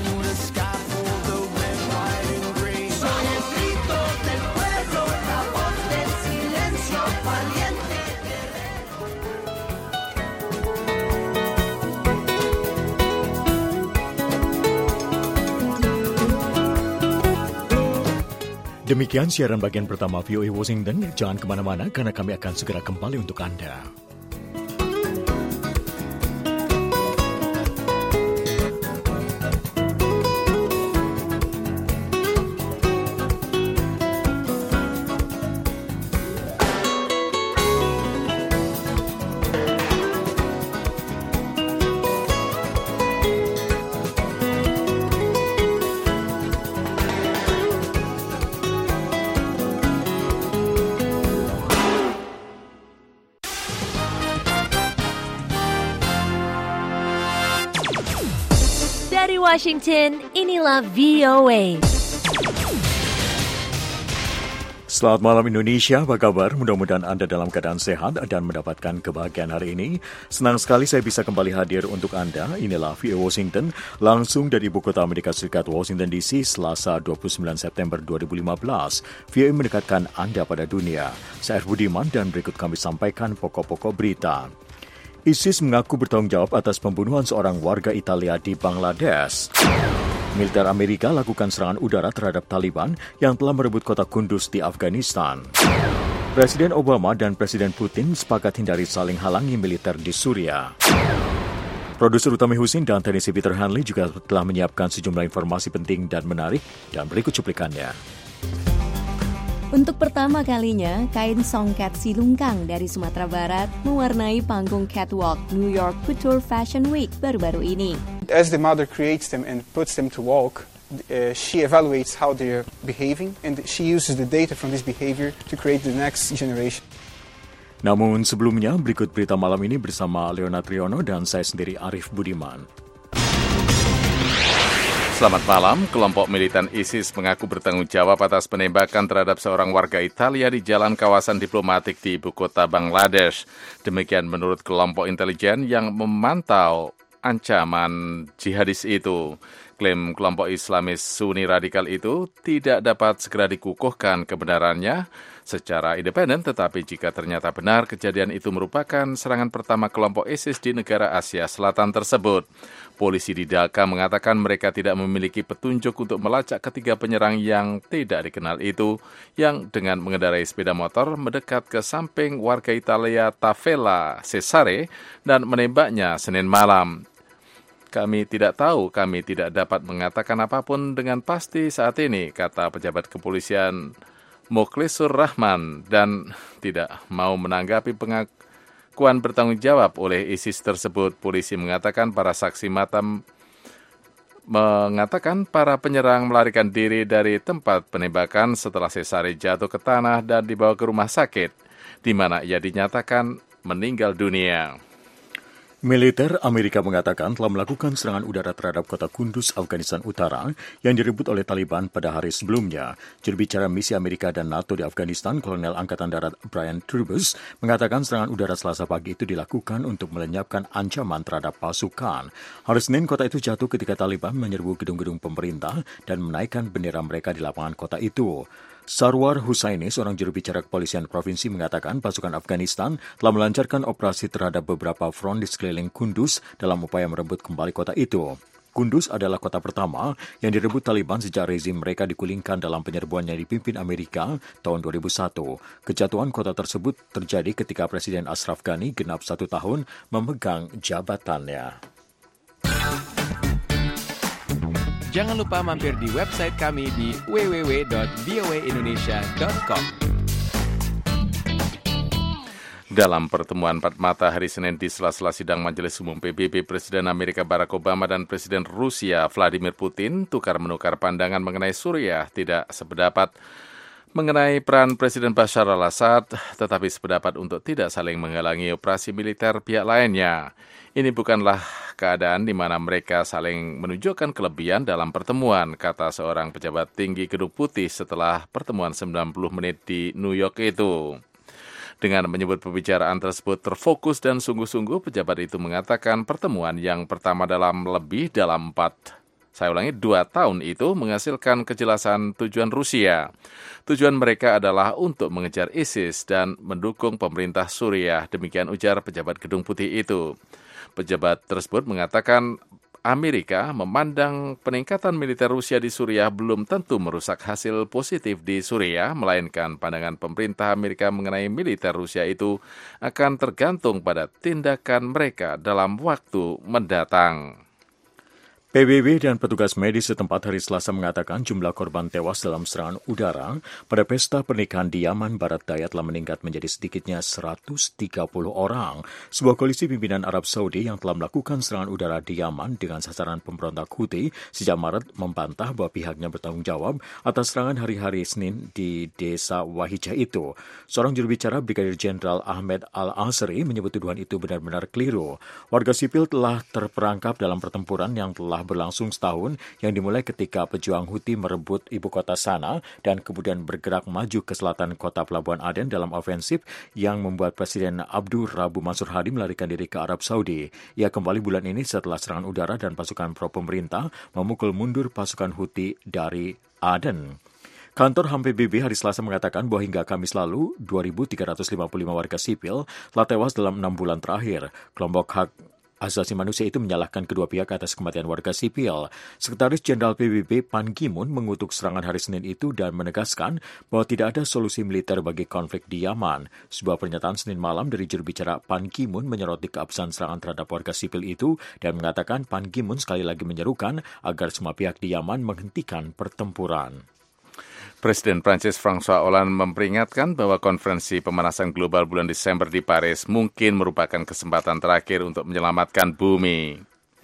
Demikian siaran bagian pertama VOA Washington. Jangan kemana-mana karena kami akan segera kembali untuk Anda. Dari Washington, inilah VOA. Selamat malam Indonesia, apa kabar? Mudah-mudahan Anda dalam keadaan sehat dan mendapatkan kebahagiaan hari ini. Senang sekali saya bisa kembali hadir untuk Anda. Inilah VOA Washington, langsung dari ibu kota Amerika Serikat, Washington DC, Selasa 29 September 2015. VOA mendekatkan Anda pada dunia. Saya Budiman dan berikut kami sampaikan pokok-pokok berita. ISIS mengaku bertanggung jawab atas pembunuhan seorang warga Italia di Bangladesh. Militer Amerika lakukan serangan udara terhadap Taliban yang telah merebut kota Kunduz di Afghanistan. Presiden Obama dan Presiden Putin sepakat hindari saling halangi militer di Suriah. Produser utama Husin dan teknisi Peter Hanley juga telah menyiapkan sejumlah informasi penting dan menarik, dan berikut cuplikannya. Untuk pertama kalinya, kain songket silungkang dari Sumatera Barat mewarnai panggung catwalk New York Couture Fashion Week baru-baru ini. As the mother creates them and puts them to walk, she evaluates how they're behaving, and she uses the data from this behavior to create the next generation. Namun sebelumnya, berikut berita malam ini bersama Leonard Riono dan saya sendiri Arif Budiman. Selamat malam, kelompok militan ISIS mengaku bertanggung jawab atas penembakan terhadap seorang warga Italia di jalan kawasan diplomatik di ibu kota Bangladesh. Demikian menurut kelompok intelijen yang memantau ancaman jihadis itu. Klaim kelompok Islamis Sunni radikal itu tidak dapat segera dikukuhkan kebenarannya secara independen, tetapi jika ternyata benar kejadian itu merupakan serangan pertama kelompok ISIS di negara Asia Selatan tersebut. Polisi di Dhaka mengatakan mereka tidak memiliki petunjuk untuk melacak ketiga penyerang yang tidak dikenal itu, yang dengan mengendarai sepeda motor mendekat ke samping warga Italia Tavella Cesare dan menembaknya Senin malam. Kami tidak tahu, kami tidak dapat mengatakan apapun dengan pasti saat ini, kata pejabat kepolisian Mukhlisur Rahman, dan tidak mau menanggapi pengakuan bertanggung jawab oleh ISIS tersebut. Polisi mengatakan para saksi mata mengatakan para penyerang melarikan diri dari tempat penembakan setelah Cesare jatuh ke tanah dan dibawa ke rumah sakit, di mana ia dinyatakan meninggal dunia. Militer Amerika mengatakan telah melakukan serangan udara terhadap kota Kunduz, Afghanistan Utara yang direbut oleh Taliban pada hari sebelumnya. Juru bicara misi Amerika dan NATO di Afghanistan, Kolonel Angkatan Darat Brian Truebus, mengatakan serangan udara Selasa pagi itu dilakukan untuk melenyapkan ancaman terhadap pasukan. Hari Senin, kota itu jatuh ketika Taliban menyerbu gedung-gedung pemerintah dan menaikkan bendera mereka di lapangan kota itu. Sarwar Hussaini, seorang juru bicara kepolisian provinsi, mengatakan pasukan Afghanistan telah melancarkan operasi terhadap beberapa front di sekeliling Kunduz dalam upaya merebut kembali kota itu. Kunduz adalah kota pertama yang direbut Taliban sejak rezim mereka digulingkan dalam penyerbuan yang dipimpin Amerika tahun 2001. Kejatuhan kota tersebut terjadi ketika Presiden Ashraf Ghani genap 1 tahun memegang jabatannya. Jangan lupa mampir di website kami di www.voaindonesia.com. Dalam pertemuan empat mata hari Senin di sela-sela sidang Majelis Umum PBB, Presiden Amerika Barack Obama dan Presiden Rusia Vladimir Putin tukar-menukar pandangan mengenai Suriah, tidak sependapat mengenai peran Presiden Bashar al-Assad, tetapi sependapat untuk tidak saling menghalangi operasi militer pihak lainnya. Ini bukanlah keadaan di mana mereka saling menunjukkan kelebihan dalam pertemuan, kata seorang pejabat tinggi Gedung Putih setelah pertemuan 90 menit di New York itu. Dengan menyebut pembicaraan tersebut terfokus dan sungguh-sungguh, pejabat itu mengatakan pertemuan yang pertama dalam 2 tahun itu menghasilkan kejelasan tujuan Rusia. Tujuan mereka adalah untuk mengejar ISIS dan mendukung pemerintah Suriah, demikian ujar pejabat Gedung Putih itu. Pejabat tersebut mengatakan Amerika memandang peningkatan militer Rusia di Suriah belum tentu merusak hasil positif di Suriah, melainkan pandangan pemerintah Amerika mengenai militer Rusia itu akan tergantung pada tindakan mereka dalam waktu mendatang. PBB dan petugas medis setempat hari Selasa mengatakan jumlah korban tewas dalam serangan udara pada pesta pernikahan di Yaman Barat Daya telah meningkat menjadi sedikitnya 130 orang. Sebuah koalisi pimpinan Arab Saudi yang telah melakukan serangan udara di Yaman dengan sasaran pemberontak Houthi sejak Maret membantah bahwa pihaknya bertanggung jawab atas serangan hari-hari Senin di desa Wahijah itu. Seorang juru bicara Brigadir Jenderal Ahmed Al-Asri menyebut tuduhan itu benar-benar keliru. Warga sipil telah terperangkap dalam pertempuran yang telah telah berlangsung setahun yang dimulai ketika pejuang Houthi merebut ibu kota Sanaa dan kemudian bergerak maju ke selatan kota Pelabuhan Aden dalam ofensif yang membuat Presiden Abdur Rabu Mansur Hadi melarikan diri ke Arab Saudi. Ia kembali bulan ini setelah serangan udara dan pasukan pro-pemerintah memukul mundur pasukan Houthi dari Aden. Kantor HAM PBB hari Selasa mengatakan bahwa hingga Kamis lalu, 2.355 warga sipil telah tewas dalam 6 bulan terakhir. Kelompok hak asasi manusia itu menyalahkan kedua pihak atas kematian warga sipil. Sekretaris Jenderal PBB Pan Ki-moon mengutuk serangan hari Senin itu dan menegaskan bahwa tidak ada solusi militer bagi konflik di Yaman. Sebuah pernyataan Senin malam dari juru bicara Pan Ki-moon menyoroti keabsahan serangan terhadap warga sipil itu dan mengatakan Pan Ki-moon sekali lagi menyerukan agar semua pihak di Yaman menghentikan pertempuran. Presiden Prancis François Hollande memperingatkan bahwa konferensi pemanasan global bulan Desember di Paris mungkin merupakan kesempatan terakhir untuk menyelamatkan bumi.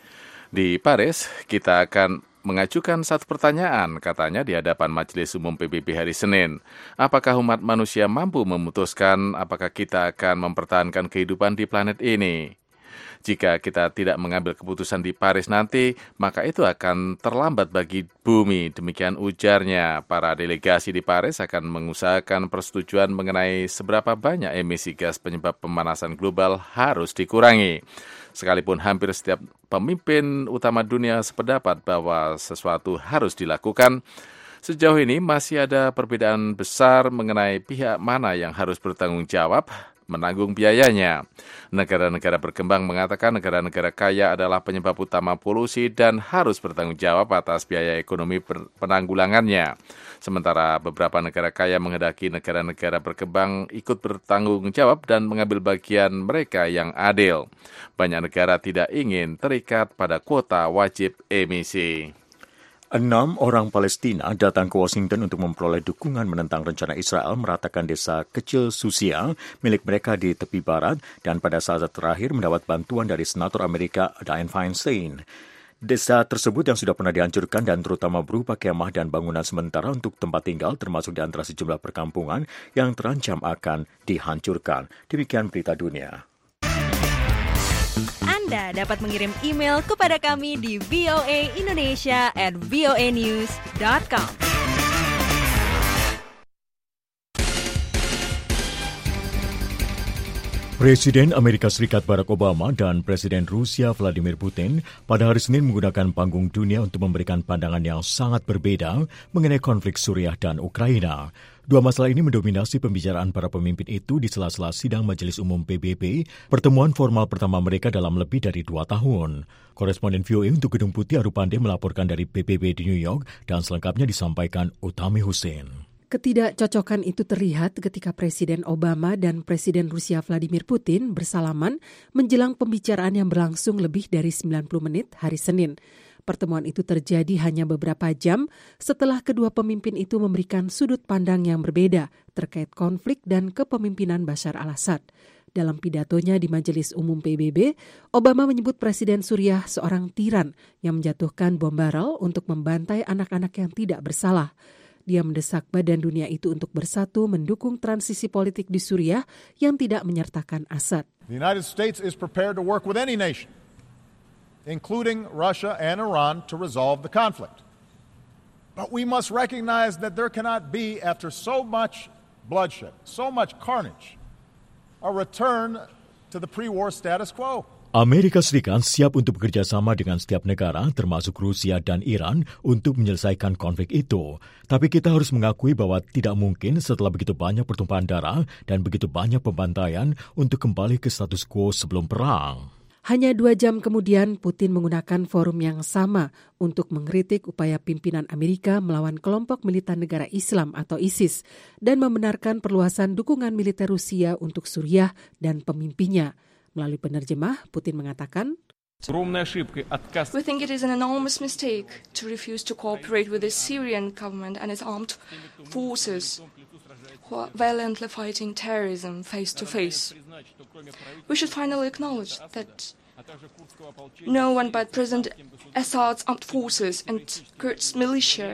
Di Paris, kita akan mengajukan satu pertanyaan, katanya di hadapan Majelis Umum PBB hari Senin. Apakah umat manusia mampu memutuskan apakah kita akan mempertahankan kehidupan di planet ini? Jika kita tidak mengambil keputusan di Paris nanti, maka itu akan terlambat bagi bumi. Demikian ujarnya. Para delegasi di Paris akan mengusahakan persetujuan mengenai seberapa banyak emisi gas penyebab pemanasan global harus dikurangi. Sekalipun hampir setiap pemimpin utama dunia sependapat bahwa sesuatu harus dilakukan, sejauh ini masih ada perbedaan besar mengenai pihak mana yang harus bertanggung jawab menanggung biayanya. Negara-negara berkembang mengatakan negara-negara kaya adalah penyebab utama polusi dan harus bertanggung jawab atas biaya ekonomi penanggulangannya. Sementara beberapa negara kaya menghendaki negara-negara berkembang ikut bertanggung jawab dan mengambil bagian mereka yang adil. Banyak negara tidak ingin terikat pada kuota wajib emisi. 6 orang Palestina datang ke Washington untuk memperoleh dukungan menentang rencana Israel meratakan desa kecil Susia milik mereka di tepi barat dan pada saat terakhir mendapat bantuan dari Senator Amerika Dianne Feinstein. Desa tersebut yang sudah pernah dihancurkan dan terutama berupa kemah dan bangunan sementara untuk tempat tinggal termasuk di antara sejumlah perkampungan yang terancam akan dihancurkan. Demikian berita dunia. Anda dapat mengirim email kepada kami di voaindonesia@voanews.com. Presiden Amerika Serikat Barack Obama dan Presiden Rusia Vladimir Putin pada hari Senin menggunakan panggung dunia untuk memberikan pandangan yang sangat berbeda mengenai konflik Suriah dan Ukraina. Dua masalah ini mendominasi pembicaraan para pemimpin itu di sela-sela sidang Majelis Umum PBB, pertemuan formal pertama mereka dalam lebih dari 2 tahun. Koresponden VOA untuk Gedung Putih Arupande melaporkan dari PBB di New York dan selengkapnya disampaikan Utami Hussein. Ketidakcocokan itu terlihat ketika Presiden Obama dan Presiden Rusia Vladimir Putin bersalaman menjelang pembicaraan yang berlangsung lebih dari 90 menit hari Senin. Pertemuan itu terjadi hanya beberapa jam setelah kedua pemimpin itu memberikan sudut pandang yang berbeda terkait konflik dan kepemimpinan Bashar al-Assad. Dalam pidatonya di Majelis Umum PBB, Obama menyebut Presiden Suriah seorang tiran yang menjatuhkan bom barel untuk membantai anak-anak yang tidak bersalah. Dia mendesak badan dunia itu untuk bersatu mendukung transisi politik di Suriah yang tidak menyertakan Assad. The United States is prepared to work with any nation, including Russia and Iran, to resolve the conflict. But we must recognize that there cannot be, after so much bloodshed, so much carnage, a return to the pre-war status quo. Amerika Serikat siap untuk bekerja sama dengan setiap negara, termasuk Rusia dan Iran, untuk menyelesaikan konflik itu. Tapi kita harus mengakui bahwa tidak mungkin setelah begitu banyak pertumpahan darah dan begitu banyak pembantaian untuk kembali ke status quo sebelum perang. Hanya 2 jam kemudian, Putin menggunakan forum yang sama untuk mengkritik upaya pimpinan Amerika melawan kelompok militan negara Islam atau ISIS dan membenarkan perluasan dukungan militer Rusia untuk Suriah dan pemimpinnya. Melalui penerjemah, Putin mengatakan, We think it is an enormous mistake to refuse to cooperate with the Syrian government and its armed forces who are violently fighting terrorism face to face. We should finally acknowledge that no one but President Assad's armed forces and Kurds militia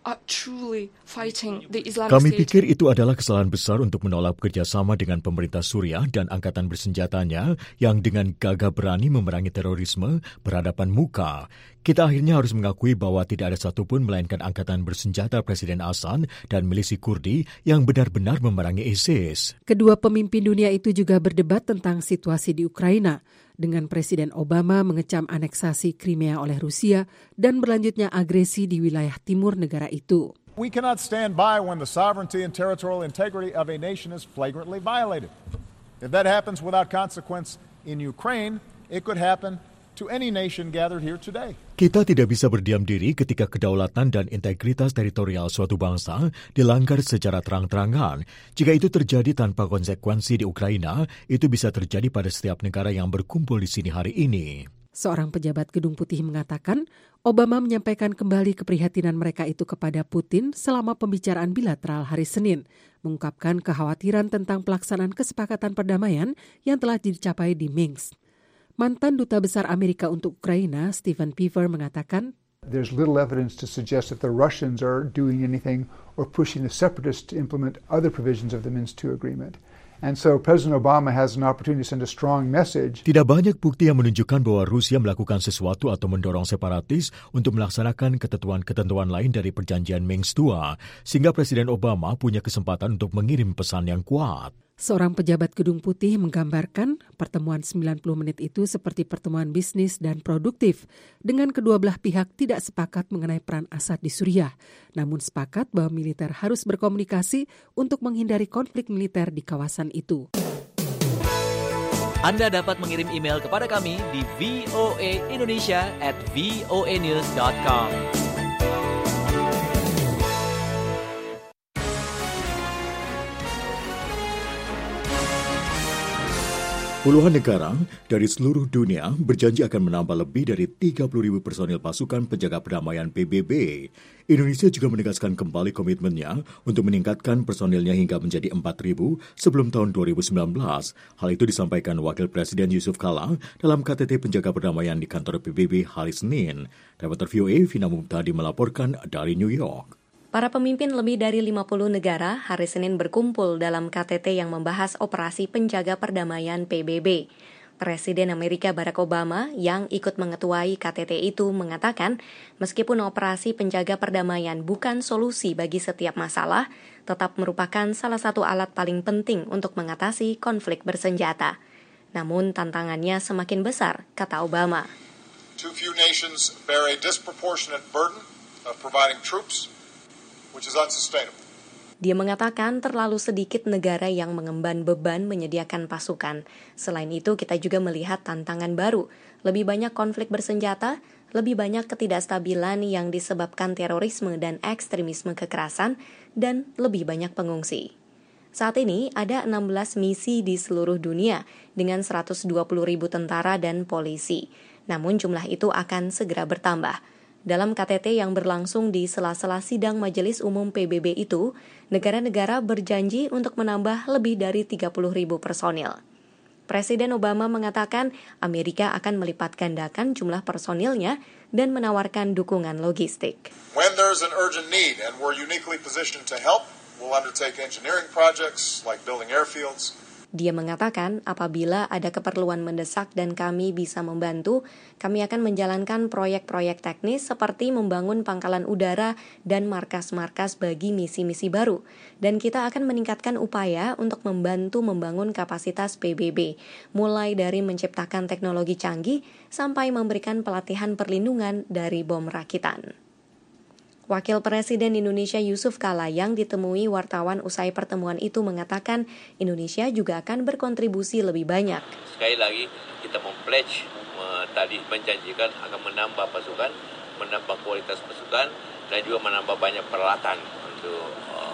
are truly fighting the Islamic Kami State. pikir itu adalah kesalahan besar untuk menolak kerjasama dengan pemerintah Suriah dan angkatan bersenjatanya yang dengan gagah berani memerangi terorisme berhadapan muka. Kita akhirnya harus mengakui bahwa tidak ada satupun melainkan angkatan bersenjata Presiden Assad dan milisi Kurdi yang benar-benar memerangi ISIS. Kedua pemimpin dunia itu juga berdebat tentang situasi di Ukraina, dengan Presiden Obama mengecam aneksasi Crimea oleh Rusia dan berlanjutnya agresi di wilayah timur negara itu. We cannot stand by when the sovereignty and territorial integrity of a nation is flagrantly violated. If that happens without consequence in Ukraine, it could happen to any nation gathered here today. Kita tidak bisa berdiam diri ketika kedaulatan dan integritas teritorial suatu bangsa dilanggar secara terang-terangan. Jika itu terjadi tanpa konsekuensi di Ukraina, itu bisa terjadi pada setiap negara yang berkumpul di sini hari ini. Seorang pejabat Gedung Putih mengatakan, Obama menyampaikan kembali keprihatinan mereka itu kepada Putin selama pembicaraan bilateral hari Senin, mengungkapkan kekhawatiran tentang pelaksanaan kesepakatan perdamaian yang telah dicapai di Minsk. Mantan Duta Besar Amerika untuk Ukraina, Stephen Piver, mengatakan, There's little evidence to suggest that the Russians are doing anything or pushing the separatists to implement other provisions of the Minsk II agreement. And so President Obama has an opportunity to send a strong message. Tidak banyak bukti yang menunjukkan bahwa Rusia melakukan sesuatu atau mendorong separatis untuk melaksanakan ketentuan-ketentuan lain dari perjanjian Minsk II, sehingga Presiden Obama punya kesempatan untuk mengirim pesan yang kuat. Seorang pejabat Gedung Putih menggambarkan pertemuan 90 menit itu seperti pertemuan bisnis dan produktif, dengan kedua belah pihak tidak sepakat mengenai peran Assad di Suriah, namun sepakat bahwa militer harus berkomunikasi untuk menghindari konflik militer di kawasan itu. Anda dapat mengirim email kepada kami di voaindonesia@voanews.com. Puluhan negara dari seluruh dunia berjanji akan menambah lebih dari 30.000 personil pasukan penjaga perdamaian PBB. Indonesia juga menegaskan kembali komitmennya untuk meningkatkan personilnya hingga menjadi 4.000 sebelum tahun 2019. Hal itu disampaikan Wakil Presiden Yusuf Kala dalam KTT Penjaga Perdamaian di kantor PBB hari Senin. Reporter VOA Vina Mumtadi melaporkan dari New York. Para pemimpin lebih dari 50 negara hari Senin berkumpul dalam KTT yang membahas operasi penjaga perdamaian PBB. Presiden Amerika Barack Obama yang ikut mengetuai KTT itu mengatakan, meskipun operasi penjaga perdamaian bukan solusi bagi setiap masalah, tetap merupakan salah satu alat paling penting untuk mengatasi konflik bersenjata. Namun tantangannya semakin besar, kata Obama. Too few nations bear a disproportionate burden of providing troops, which is unsustainable. Dia mengatakan terlalu sedikit negara yang mengemban beban menyediakan pasukan. Selain itu, kita juga melihat tantangan baru. Lebih banyak konflik bersenjata, lebih banyak ketidakstabilan yang disebabkan terorisme dan ekstremisme kekerasan, dan lebih banyak pengungsi. Saat ini ada 16 misi di seluruh dunia dengan 120.000 tentara dan polisi. Namun jumlah itu akan segera bertambah. Dalam KTT yang berlangsung di sela-sela sidang Majelis Umum PBB itu, negara-negara berjanji untuk menambah lebih dari 30.000 personil. Presiden Obama mengatakan Amerika akan melipat gandakan jumlah personilnya dan menawarkan dukungan logistik. When there's an urgent need and we're uniquely positioned to help, we'll undertake engineering projects like building airfields. Dia mengatakan apabila ada keperluan mendesak dan kami bisa membantu, kami akan menjalankan proyek-proyek teknis seperti membangun pangkalan udara dan markas-markas bagi misi-misi baru. Dan kita akan meningkatkan upaya untuk membantu membangun kapasitas PBB, mulai dari menciptakan teknologi canggih sampai memberikan pelatihan perlindungan dari bom rakitan. Wakil Presiden Indonesia Yusuf Kala yang ditemui wartawan usai pertemuan itu mengatakan Indonesia juga akan berkontribusi lebih banyak. Sekali lagi kita mempledge, tadi menjanjikan akan menambah pasukan, menambah kualitas pasukan, dan juga menambah banyak peralatan untuk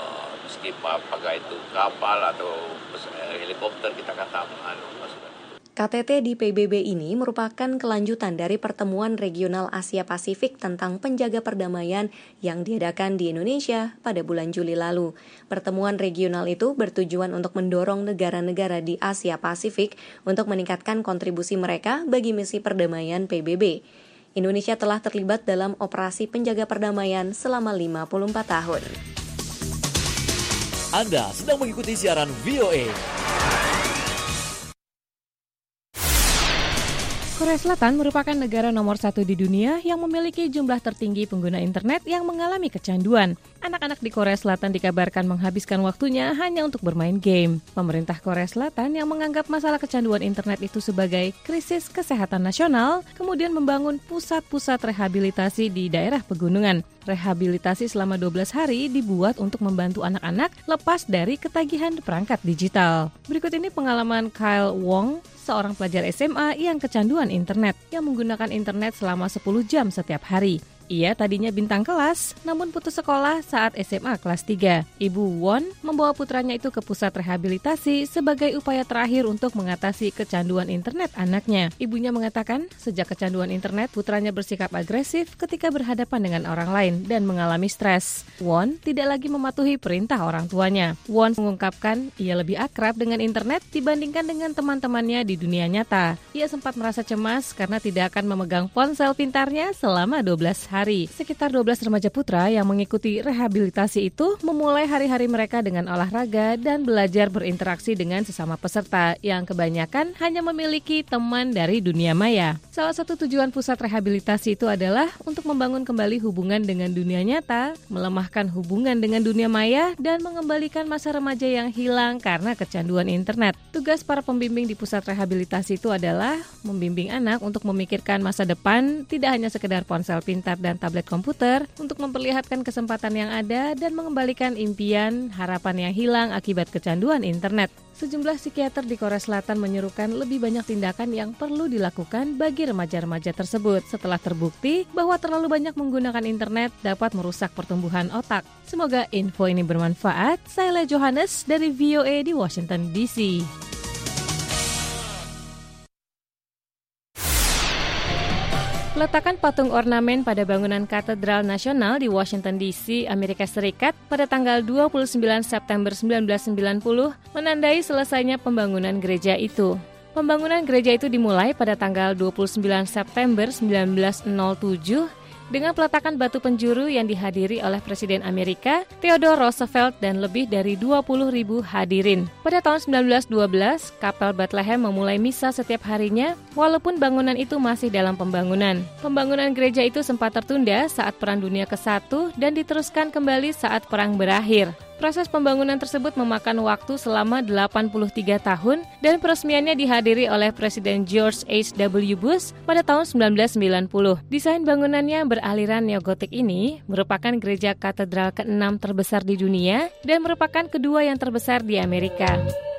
skema apakah itu kapal atau helikopter kita akan tambah pasukan. KTT di PBB ini merupakan kelanjutan dari pertemuan regional Asia Pasifik tentang penjaga perdamaian yang diadakan di Indonesia pada bulan Juli lalu. Pertemuan regional itu bertujuan untuk mendorong negara-negara di Asia Pasifik untuk meningkatkan kontribusi mereka bagi misi perdamaian PBB. Indonesia telah terlibat dalam operasi penjaga perdamaian selama 54 tahun. Anda sedang mengikuti siaran VOA. Korea Selatan merupakan negara nomor 1 di dunia yang memiliki jumlah tertinggi pengguna internet yang mengalami kecanduan. Anak-anak di Korea Selatan dikabarkan menghabiskan waktunya hanya untuk bermain game. Pemerintah Korea Selatan yang menganggap masalah kecanduan internet itu sebagai krisis kesehatan nasional, kemudian membangun pusat-pusat rehabilitasi di daerah pegunungan. Rehabilitasi selama 12 hari dibuat untuk membantu anak-anak lepas dari ketagihan perangkat digital. Berikut ini pengalaman Kyle Wong, seorang pelajar SMA yang kecanduan internet, yang menggunakan internet selama 10 jam setiap hari. Ia tadinya bintang kelas, namun putus sekolah saat SMA kelas 3. Ibu Won membawa putranya itu ke pusat rehabilitasi sebagai upaya terakhir untuk mengatasi kecanduan internet anaknya. Ibunya mengatakan, sejak kecanduan internet, putranya bersikap agresif ketika berhadapan dengan orang lain dan mengalami stres. Won tidak lagi mematuhi perintah orang tuanya. Won mengungkapkan ia lebih akrab dengan internet dibandingkan dengan teman-temannya di dunia nyata. Ia sempat merasa cemas karena tidak akan memegang ponsel pintarnya selama 12 hari. Sekitar 12 remaja putra yang mengikuti rehabilitasi itu memulai hari-hari mereka dengan olahraga dan belajar berinteraksi dengan sesama peserta yang kebanyakan hanya memiliki teman dari dunia maya. Salah satu tujuan pusat rehabilitasi itu adalah untuk membangun kembali hubungan dengan dunia nyata, melemahkan hubungan dengan dunia maya, dan mengembalikan masa remaja yang hilang karena kecanduan internet. Tugas para pembimbing di pusat rehabilitasi itu adalah membimbing anak untuk memikirkan masa depan, tidak hanya sekedar ponsel pintar dan tablet komputer, untuk memperlihatkan kesempatan yang ada dan mengembalikan impian, harapan yang hilang akibat kecanduan internet. Sejumlah psikiater di Korea Selatan menyerukan lebih banyak tindakan yang perlu dilakukan bagi remaja-remaja tersebut setelah terbukti bahwa terlalu banyak menggunakan internet dapat merusak pertumbuhan otak. Semoga info ini bermanfaat. Saya Le Johannes dari VOA di Washington DC. Peletakan patung ornamen pada bangunan Katedral Nasional di Washington DC, Amerika Serikat pada tanggal 29 September 1990 menandai selesainya pembangunan gereja itu. Pembangunan gereja itu dimulai pada tanggal 29 September 1907 dengan peletakan batu penjuru yang dihadiri oleh Presiden Amerika, Theodore Roosevelt, dan lebih dari 20.000 hadirin. Pada tahun 1912, Kapel Bethlehem memulai misa setiap harinya, walaupun bangunan itu masih dalam pembangunan. Pembangunan gereja itu sempat tertunda saat Perang Dunia ke-1 dan diteruskan kembali saat perang berakhir. Proses pembangunan tersebut memakan waktu selama 83 tahun dan peresmiannya dihadiri oleh Presiden George H.W. Bush pada tahun 1990. Desain bangunannya beraliran neogotik ini merupakan gereja katedral ke-6 terbesar di dunia dan merupakan kedua yang terbesar di Amerika.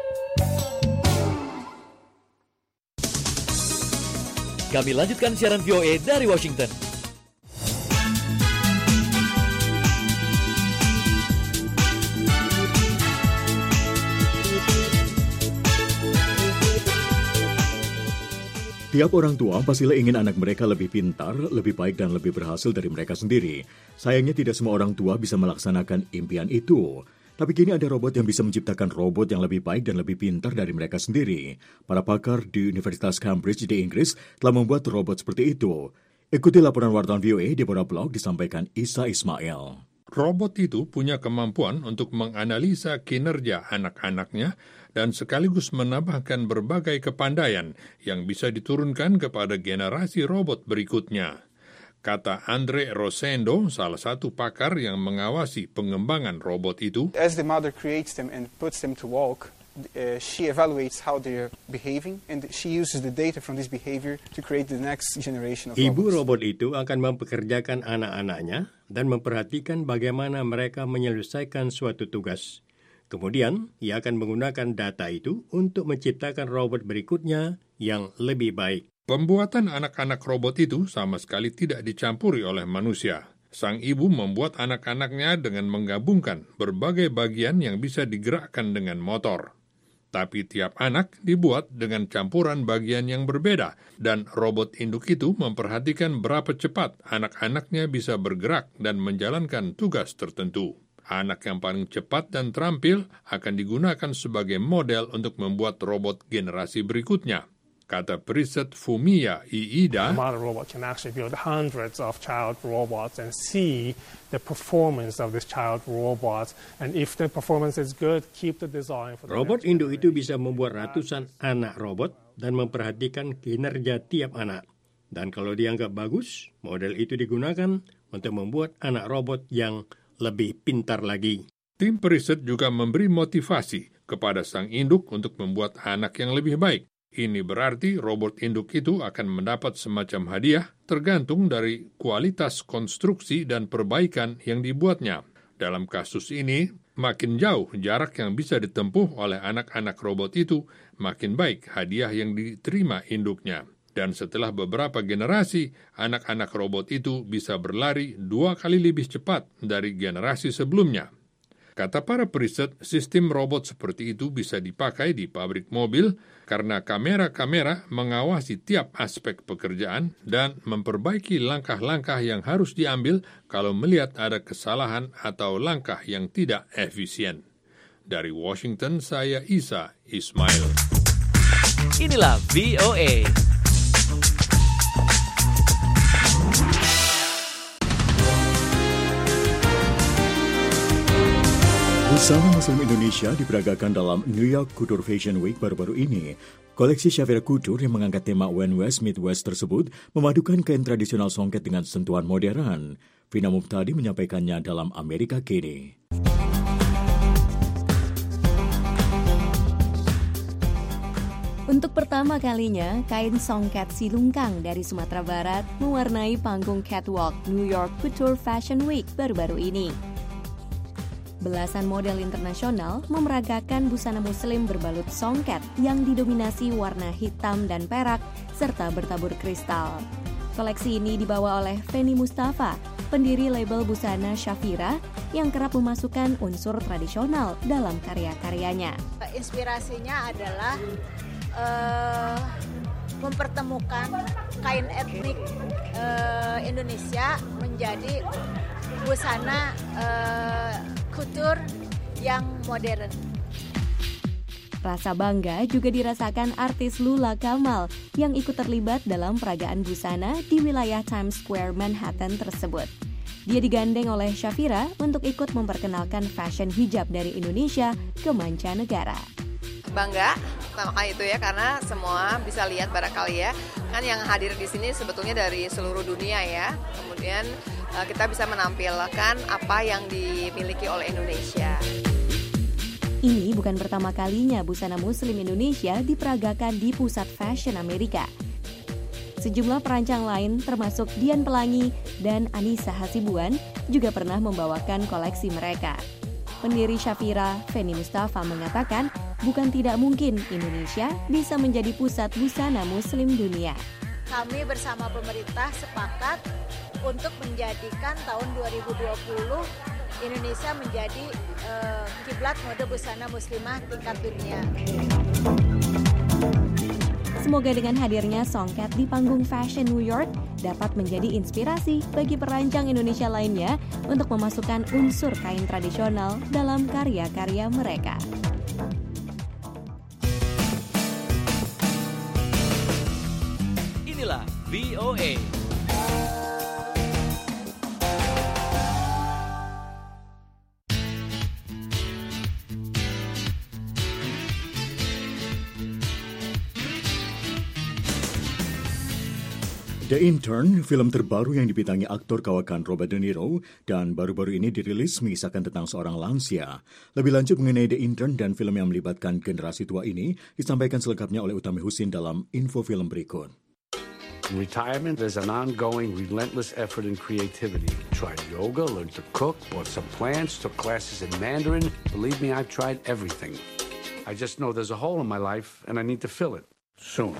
Kami lanjutkan siaran VOA dari Washington. Tiap orang tua pastilah ingin anak mereka lebih pintar, lebih baik, dan lebih berhasil dari mereka sendiri. Sayangnya tidak semua orang tua bisa melaksanakan impian itu. Tapi kini ada robot yang bisa menciptakan robot yang lebih baik dan lebih pintar dari mereka sendiri. Para pakar di Universitas Cambridge di Inggris telah membuat robot seperti itu. Ikuti laporan wartawan VOA di Deborah Blog disampaikan Isa Ismail. Robot itu punya kemampuan untuk menganalisa kinerja anak-anaknya dan sekaligus menambahkan berbagai kepandaian yang bisa diturunkan kepada generasi robot berikutnya. Kata Andre Rosendo, salah satu pakar yang mengawasi pengembangan robot itu. As the mother creates them and puts them to walk, she evaluates how they're behaving and she uses the data from this behavior to create the next generation of robots. Ibu robot itu akan mempekerjakan anak-anaknya dan memperhatikan bagaimana mereka menyelesaikan suatu tugas. Kemudian, ia akan menggunakan data itu untuk menciptakan robot berikutnya yang lebih baik. Pembuatan anak-anak robot itu sama sekali tidak dicampuri oleh manusia. Sang ibu membuat anak-anaknya dengan menggabungkan berbagai bagian yang bisa digerakkan dengan motor. Tapi tiap anak dibuat dengan campuran bagian yang berbeda, dan robot induk itu memperhatikan berapa cepat anak-anaknya bisa bergerak dan menjalankan tugas tertentu. Anak yang paling cepat dan terampil akan digunakan sebagai model untuk membuat robot generasi berikutnya. Kata Preset Fumiya Iida, a modern robot can actually build hundreds of child robots and see the performance of this child robots. And if the performance is good, keep the design for the robot induk itu bisa membuat ratusan anak robot dan memperhatikan kinerja tiap anak. Dan kalau dianggap bagus, model itu digunakan untuk membuat anak robot yang lebih pintar lagi. Tim Preset juga memberi motivasi kepada sang induk untuk membuat anak yang lebih baik. Ini berarti robot induk itu akan mendapat semacam hadiah tergantung dari kualitas konstruksi dan perbaikan yang dibuatnya. Dalam kasus ini, makin jauh jarak yang bisa ditempuh oleh anak-anak robot itu, makin baik hadiah yang diterima induknya. Dan setelah beberapa generasi, anak-anak robot itu bisa berlari 2 kali lebih cepat dari generasi sebelumnya. Kata para preset, sistem robot seperti itu bisa dipakai di pabrik mobil karena kamera-kamera mengawasi tiap aspek pekerjaan dan memperbaiki langkah-langkah yang harus diambil kalau melihat ada kesalahan atau langkah yang tidak efisien. Dari Washington, saya Isa Ismail. Inilah VOA. Busana Muslim Indonesia diperagakan dalam New York Couture Fashion Week baru-baru ini. Koleksi Shafira Couture yang mengangkat tema When West Meet West tersebut memadukan kain tradisional songket dengan sentuhan modern. Vina Mubtadi menyampaikannya dalam Amerika Kini. Untuk pertama kalinya, kain songket silungkang dari Sumatera Barat mewarnai panggung catwalk New York Couture Fashion Week baru-baru ini. Belasan model internasional memeragakan busana muslim berbalut songket yang didominasi warna hitam dan perak serta bertabur kristal. Koleksi ini dibawa oleh Feni Mustafa, pendiri label busana Shafira yang kerap memasukkan unsur tradisional dalam karya-karyanya. Inspirasinya adalah mempertemukan kain etnik Indonesia menjadi busana couture yang modern. Rasa bangga juga dirasakan artis Lula Kamal yang ikut terlibat dalam peragaan busana di wilayah Times Square, Manhattan tersebut. Dia digandeng oleh Shafira untuk ikut memperkenalkan fashion hijab dari Indonesia ke mancanegara. Bangga pertama kali itu ya, karena semua bisa lihat barangkali ya, kan yang hadir di sini sebetulnya dari seluruh dunia ya. Kemudian kita bisa menampilkan apa yang dimiliki oleh Indonesia. Ini bukan pertama kalinya busana muslim Indonesia diperagakan di pusat fashion Amerika. Sejumlah perancang lain termasuk Dian Pelangi dan Anissa Hasibuan juga pernah membawakan koleksi mereka. Pendiri Shafira, Feni Mustafa mengatakan bukan tidak mungkin Indonesia bisa menjadi pusat busana muslim dunia. Kami bersama pemerintah sepakat untuk menjadikan tahun 2020 Indonesia menjadi kiblat mode busana muslimah tingkat dunia. Semoga dengan hadirnya songket di panggung fashion New York dapat menjadi inspirasi bagi perancang Indonesia lainnya untuk memasukkan unsur kain tradisional dalam karya-karya mereka. Inilah VOA. The Intern, film terbaru yang dibintangi aktor kawakan Robert De Niro dan baru-baru ini dirilis mengisahkan tentang seorang lansia. Lebih lanjut mengenai The Intern dan film yang melibatkan generasi tua ini disampaikan selengkapnya oleh Utami Husin dalam info film berikut. In retirement, there's an ongoing, relentless effort in creativity. Tried yoga, learned to cook, bought some plants, took classes in Mandarin. Believe me, I've tried everything. I just know there's a hole in my life and I need to fill it soon.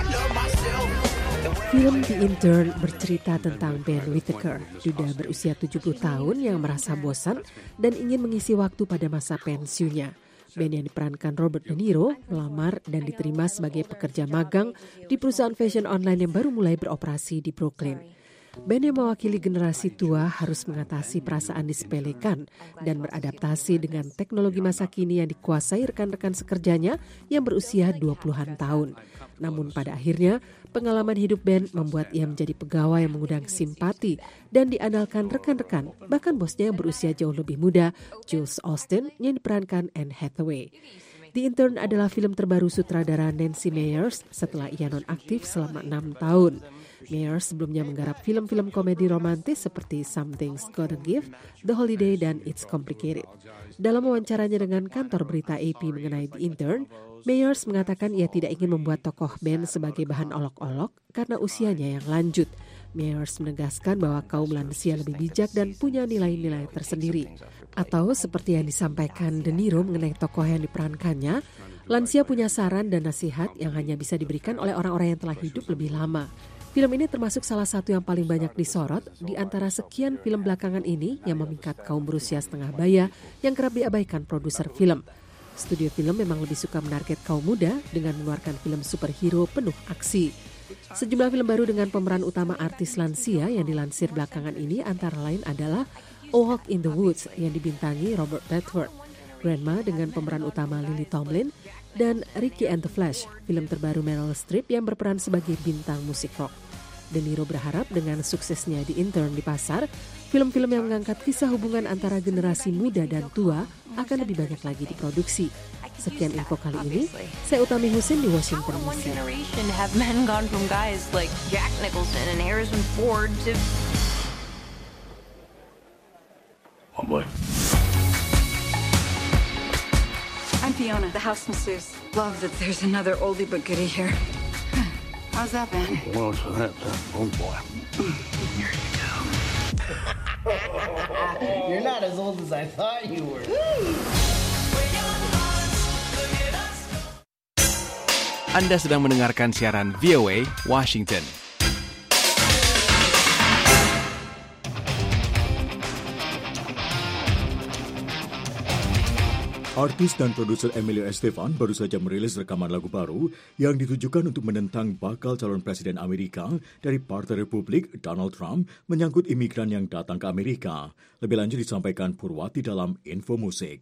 Film The Intern bercerita tentang Ben Whittaker, duda berusia 70 tahun yang merasa bosan dan ingin mengisi waktu pada masa pensiunnya. Ben yang diperankan Robert De Niro melamar dan diterima sebagai pekerja magang di perusahaan fashion online yang baru mulai beroperasi di Brooklyn. band yang mewakili generasi tua harus mengatasi perasaan disepelekan dan beradaptasi dengan teknologi masa kini yang dikuasai rekan-rekan sekerjanya yang berusia 20-an tahun. Namun pada akhirnya, pengalaman hidup Ben membuat ia menjadi pegawai yang mengundang simpati dan diandalkan rekan-rekan, bahkan bosnya yang berusia jauh lebih muda, Jules Austin, yang diperankan Anne Hathaway. The Intern adalah film terbaru sutradara Nancy Meyers setelah ia nonaktif selama 6 tahun. Meyers sebelumnya menggarap film-film komedi romantis seperti Something's Gotta Give, The Holiday, dan It's Complicated. Dalam wawancaranya dengan kantor berita AP mengenai The Intern, Meyers mengatakan ia tidak ingin membuat tokoh Ben sebagai bahan olok-olok karena usianya yang lanjut. Meyers menegaskan bahwa kaum lansia lebih bijak dan punya nilai-nilai tersendiri. Atau seperti yang disampaikan De Niro mengenai tokoh yang diperankannya, lansia punya saran dan nasihat yang hanya bisa diberikan oleh orang-orang yang telah hidup lebih lama. Film ini termasuk salah satu yang paling banyak disorot di antara sekian film belakangan ini yang memikat kaum berusia setengah baya yang kerap diabaikan produser film. Studio film memang lebih suka menarget kaum muda dengan mengeluarkan film superhero penuh aksi. Sejumlah film baru dengan pemeran utama artis lansia yang dilansir belakangan ini antara lain adalah A Walk in the Woods yang dibintangi Robert Redford, Grandma dengan pemeran utama Lily Tomlin, dan Ricky and the Flash, film terbaru Meryl Streep yang berperan sebagai bintang musik rock. De Niro berharap dengan suksesnya The Intern di pasar, film-film yang mengangkat kisah hubungan antara generasi muda dan tua akan lebih banyak lagi diproduksi. Sekian info kali ini, saya Utami Husin di Washington DC. Oh boy. I'm Fiona, the house masseuse. Love that there's another oldie but goodie here. How's that been? Well, so that's oh boy. Here you go. You're not as old as I thought you were. Anda sedang mendengarkan siaran VOA Washington. Artis dan produser Emilio Estefan baru saja merilis rekaman lagu baru yang ditujukan untuk menentang bakal calon presiden Amerika dari Partai Republik, Donald Trump, menyangkut imigran yang datang ke Amerika. Lebih lanjut disampaikan Purwati dalam Info Musik.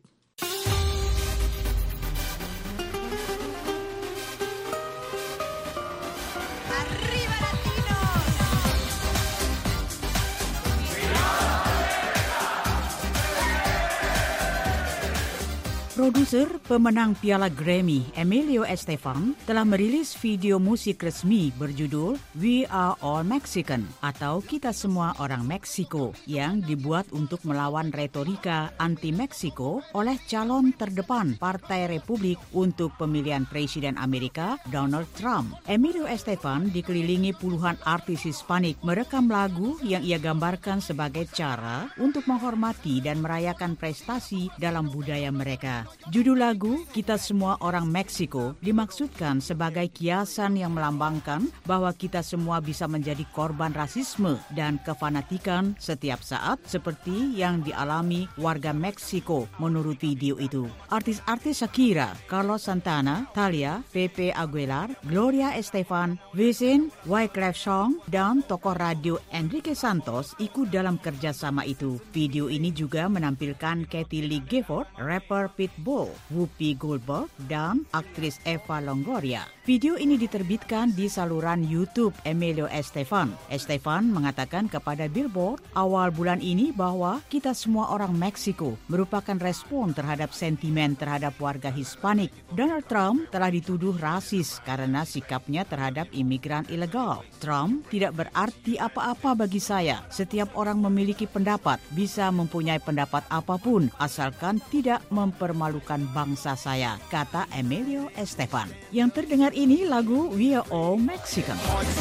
Produser pemenang Piala Grammy, Emilio Estefan, telah merilis video musik resmi berjudul We Are All Mexican atau Kita Semua Orang Meksiko yang dibuat untuk melawan retorika anti-Meksiko oleh calon terdepan Partai Republik untuk pemilihan Presiden Amerika, Donald Trump. Emilio Estefan dikelilingi puluhan artis Hispanik merekam lagu yang ia gambarkan sebagai cara untuk menghormati dan merayakan prestasi dalam budaya mereka. Judul lagu Kita Semua Orang Meksiko dimaksudkan sebagai kiasan yang melambangkan bahwa kita semua bisa menjadi korban rasisme dan kefanatikan setiap saat seperti yang dialami warga Meksiko menurut video itu. Artis-artis Shakira, Carlos Santana, Thalia, Pepe Aguilar, Gloria Estefan, Wisin, Wyclef Jean, dan tokoh radio Enrique Santos ikut dalam kerjasama itu. Video ini juga menampilkan Kathie Lee Gifford, rapper Pitbull, Whoopi Goldberg, dan aktris Eva Longoria. Video ini diterbitkan di saluran YouTube Emilio Estefan. Estefan mengatakan kepada Billboard awal bulan ini bahwa kita semua orang Meksiko merupakan respon terhadap sentimen terhadap warga Hispanik. Donald Trump telah dituduh rasis karena sikapnya terhadap imigran ilegal. Trump tidak berarti apa-apa bagi saya. Setiap orang memiliki pendapat, bisa mempunyai pendapat apapun, asalkan tidak mempermalukan bangsa saya, kata Emilio Estefan. Yang terdengar ini lagu We Are All Mexican.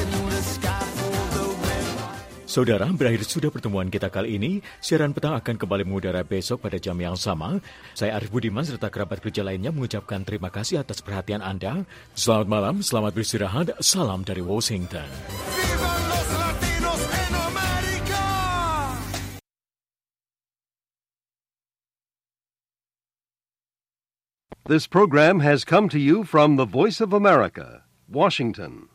Saudara, berakhir sudah pertemuan kita kali ini. Siaran petang akan kembali mengudara besok pada jam yang sama. Saya Arif Budiman serta kerabat kerja lainnya mengucapkan terima kasih atas perhatian Anda. Selamat malam, selamat beristirahat. Salam dari Washington. This program has come to you from the Voice of America, Washington.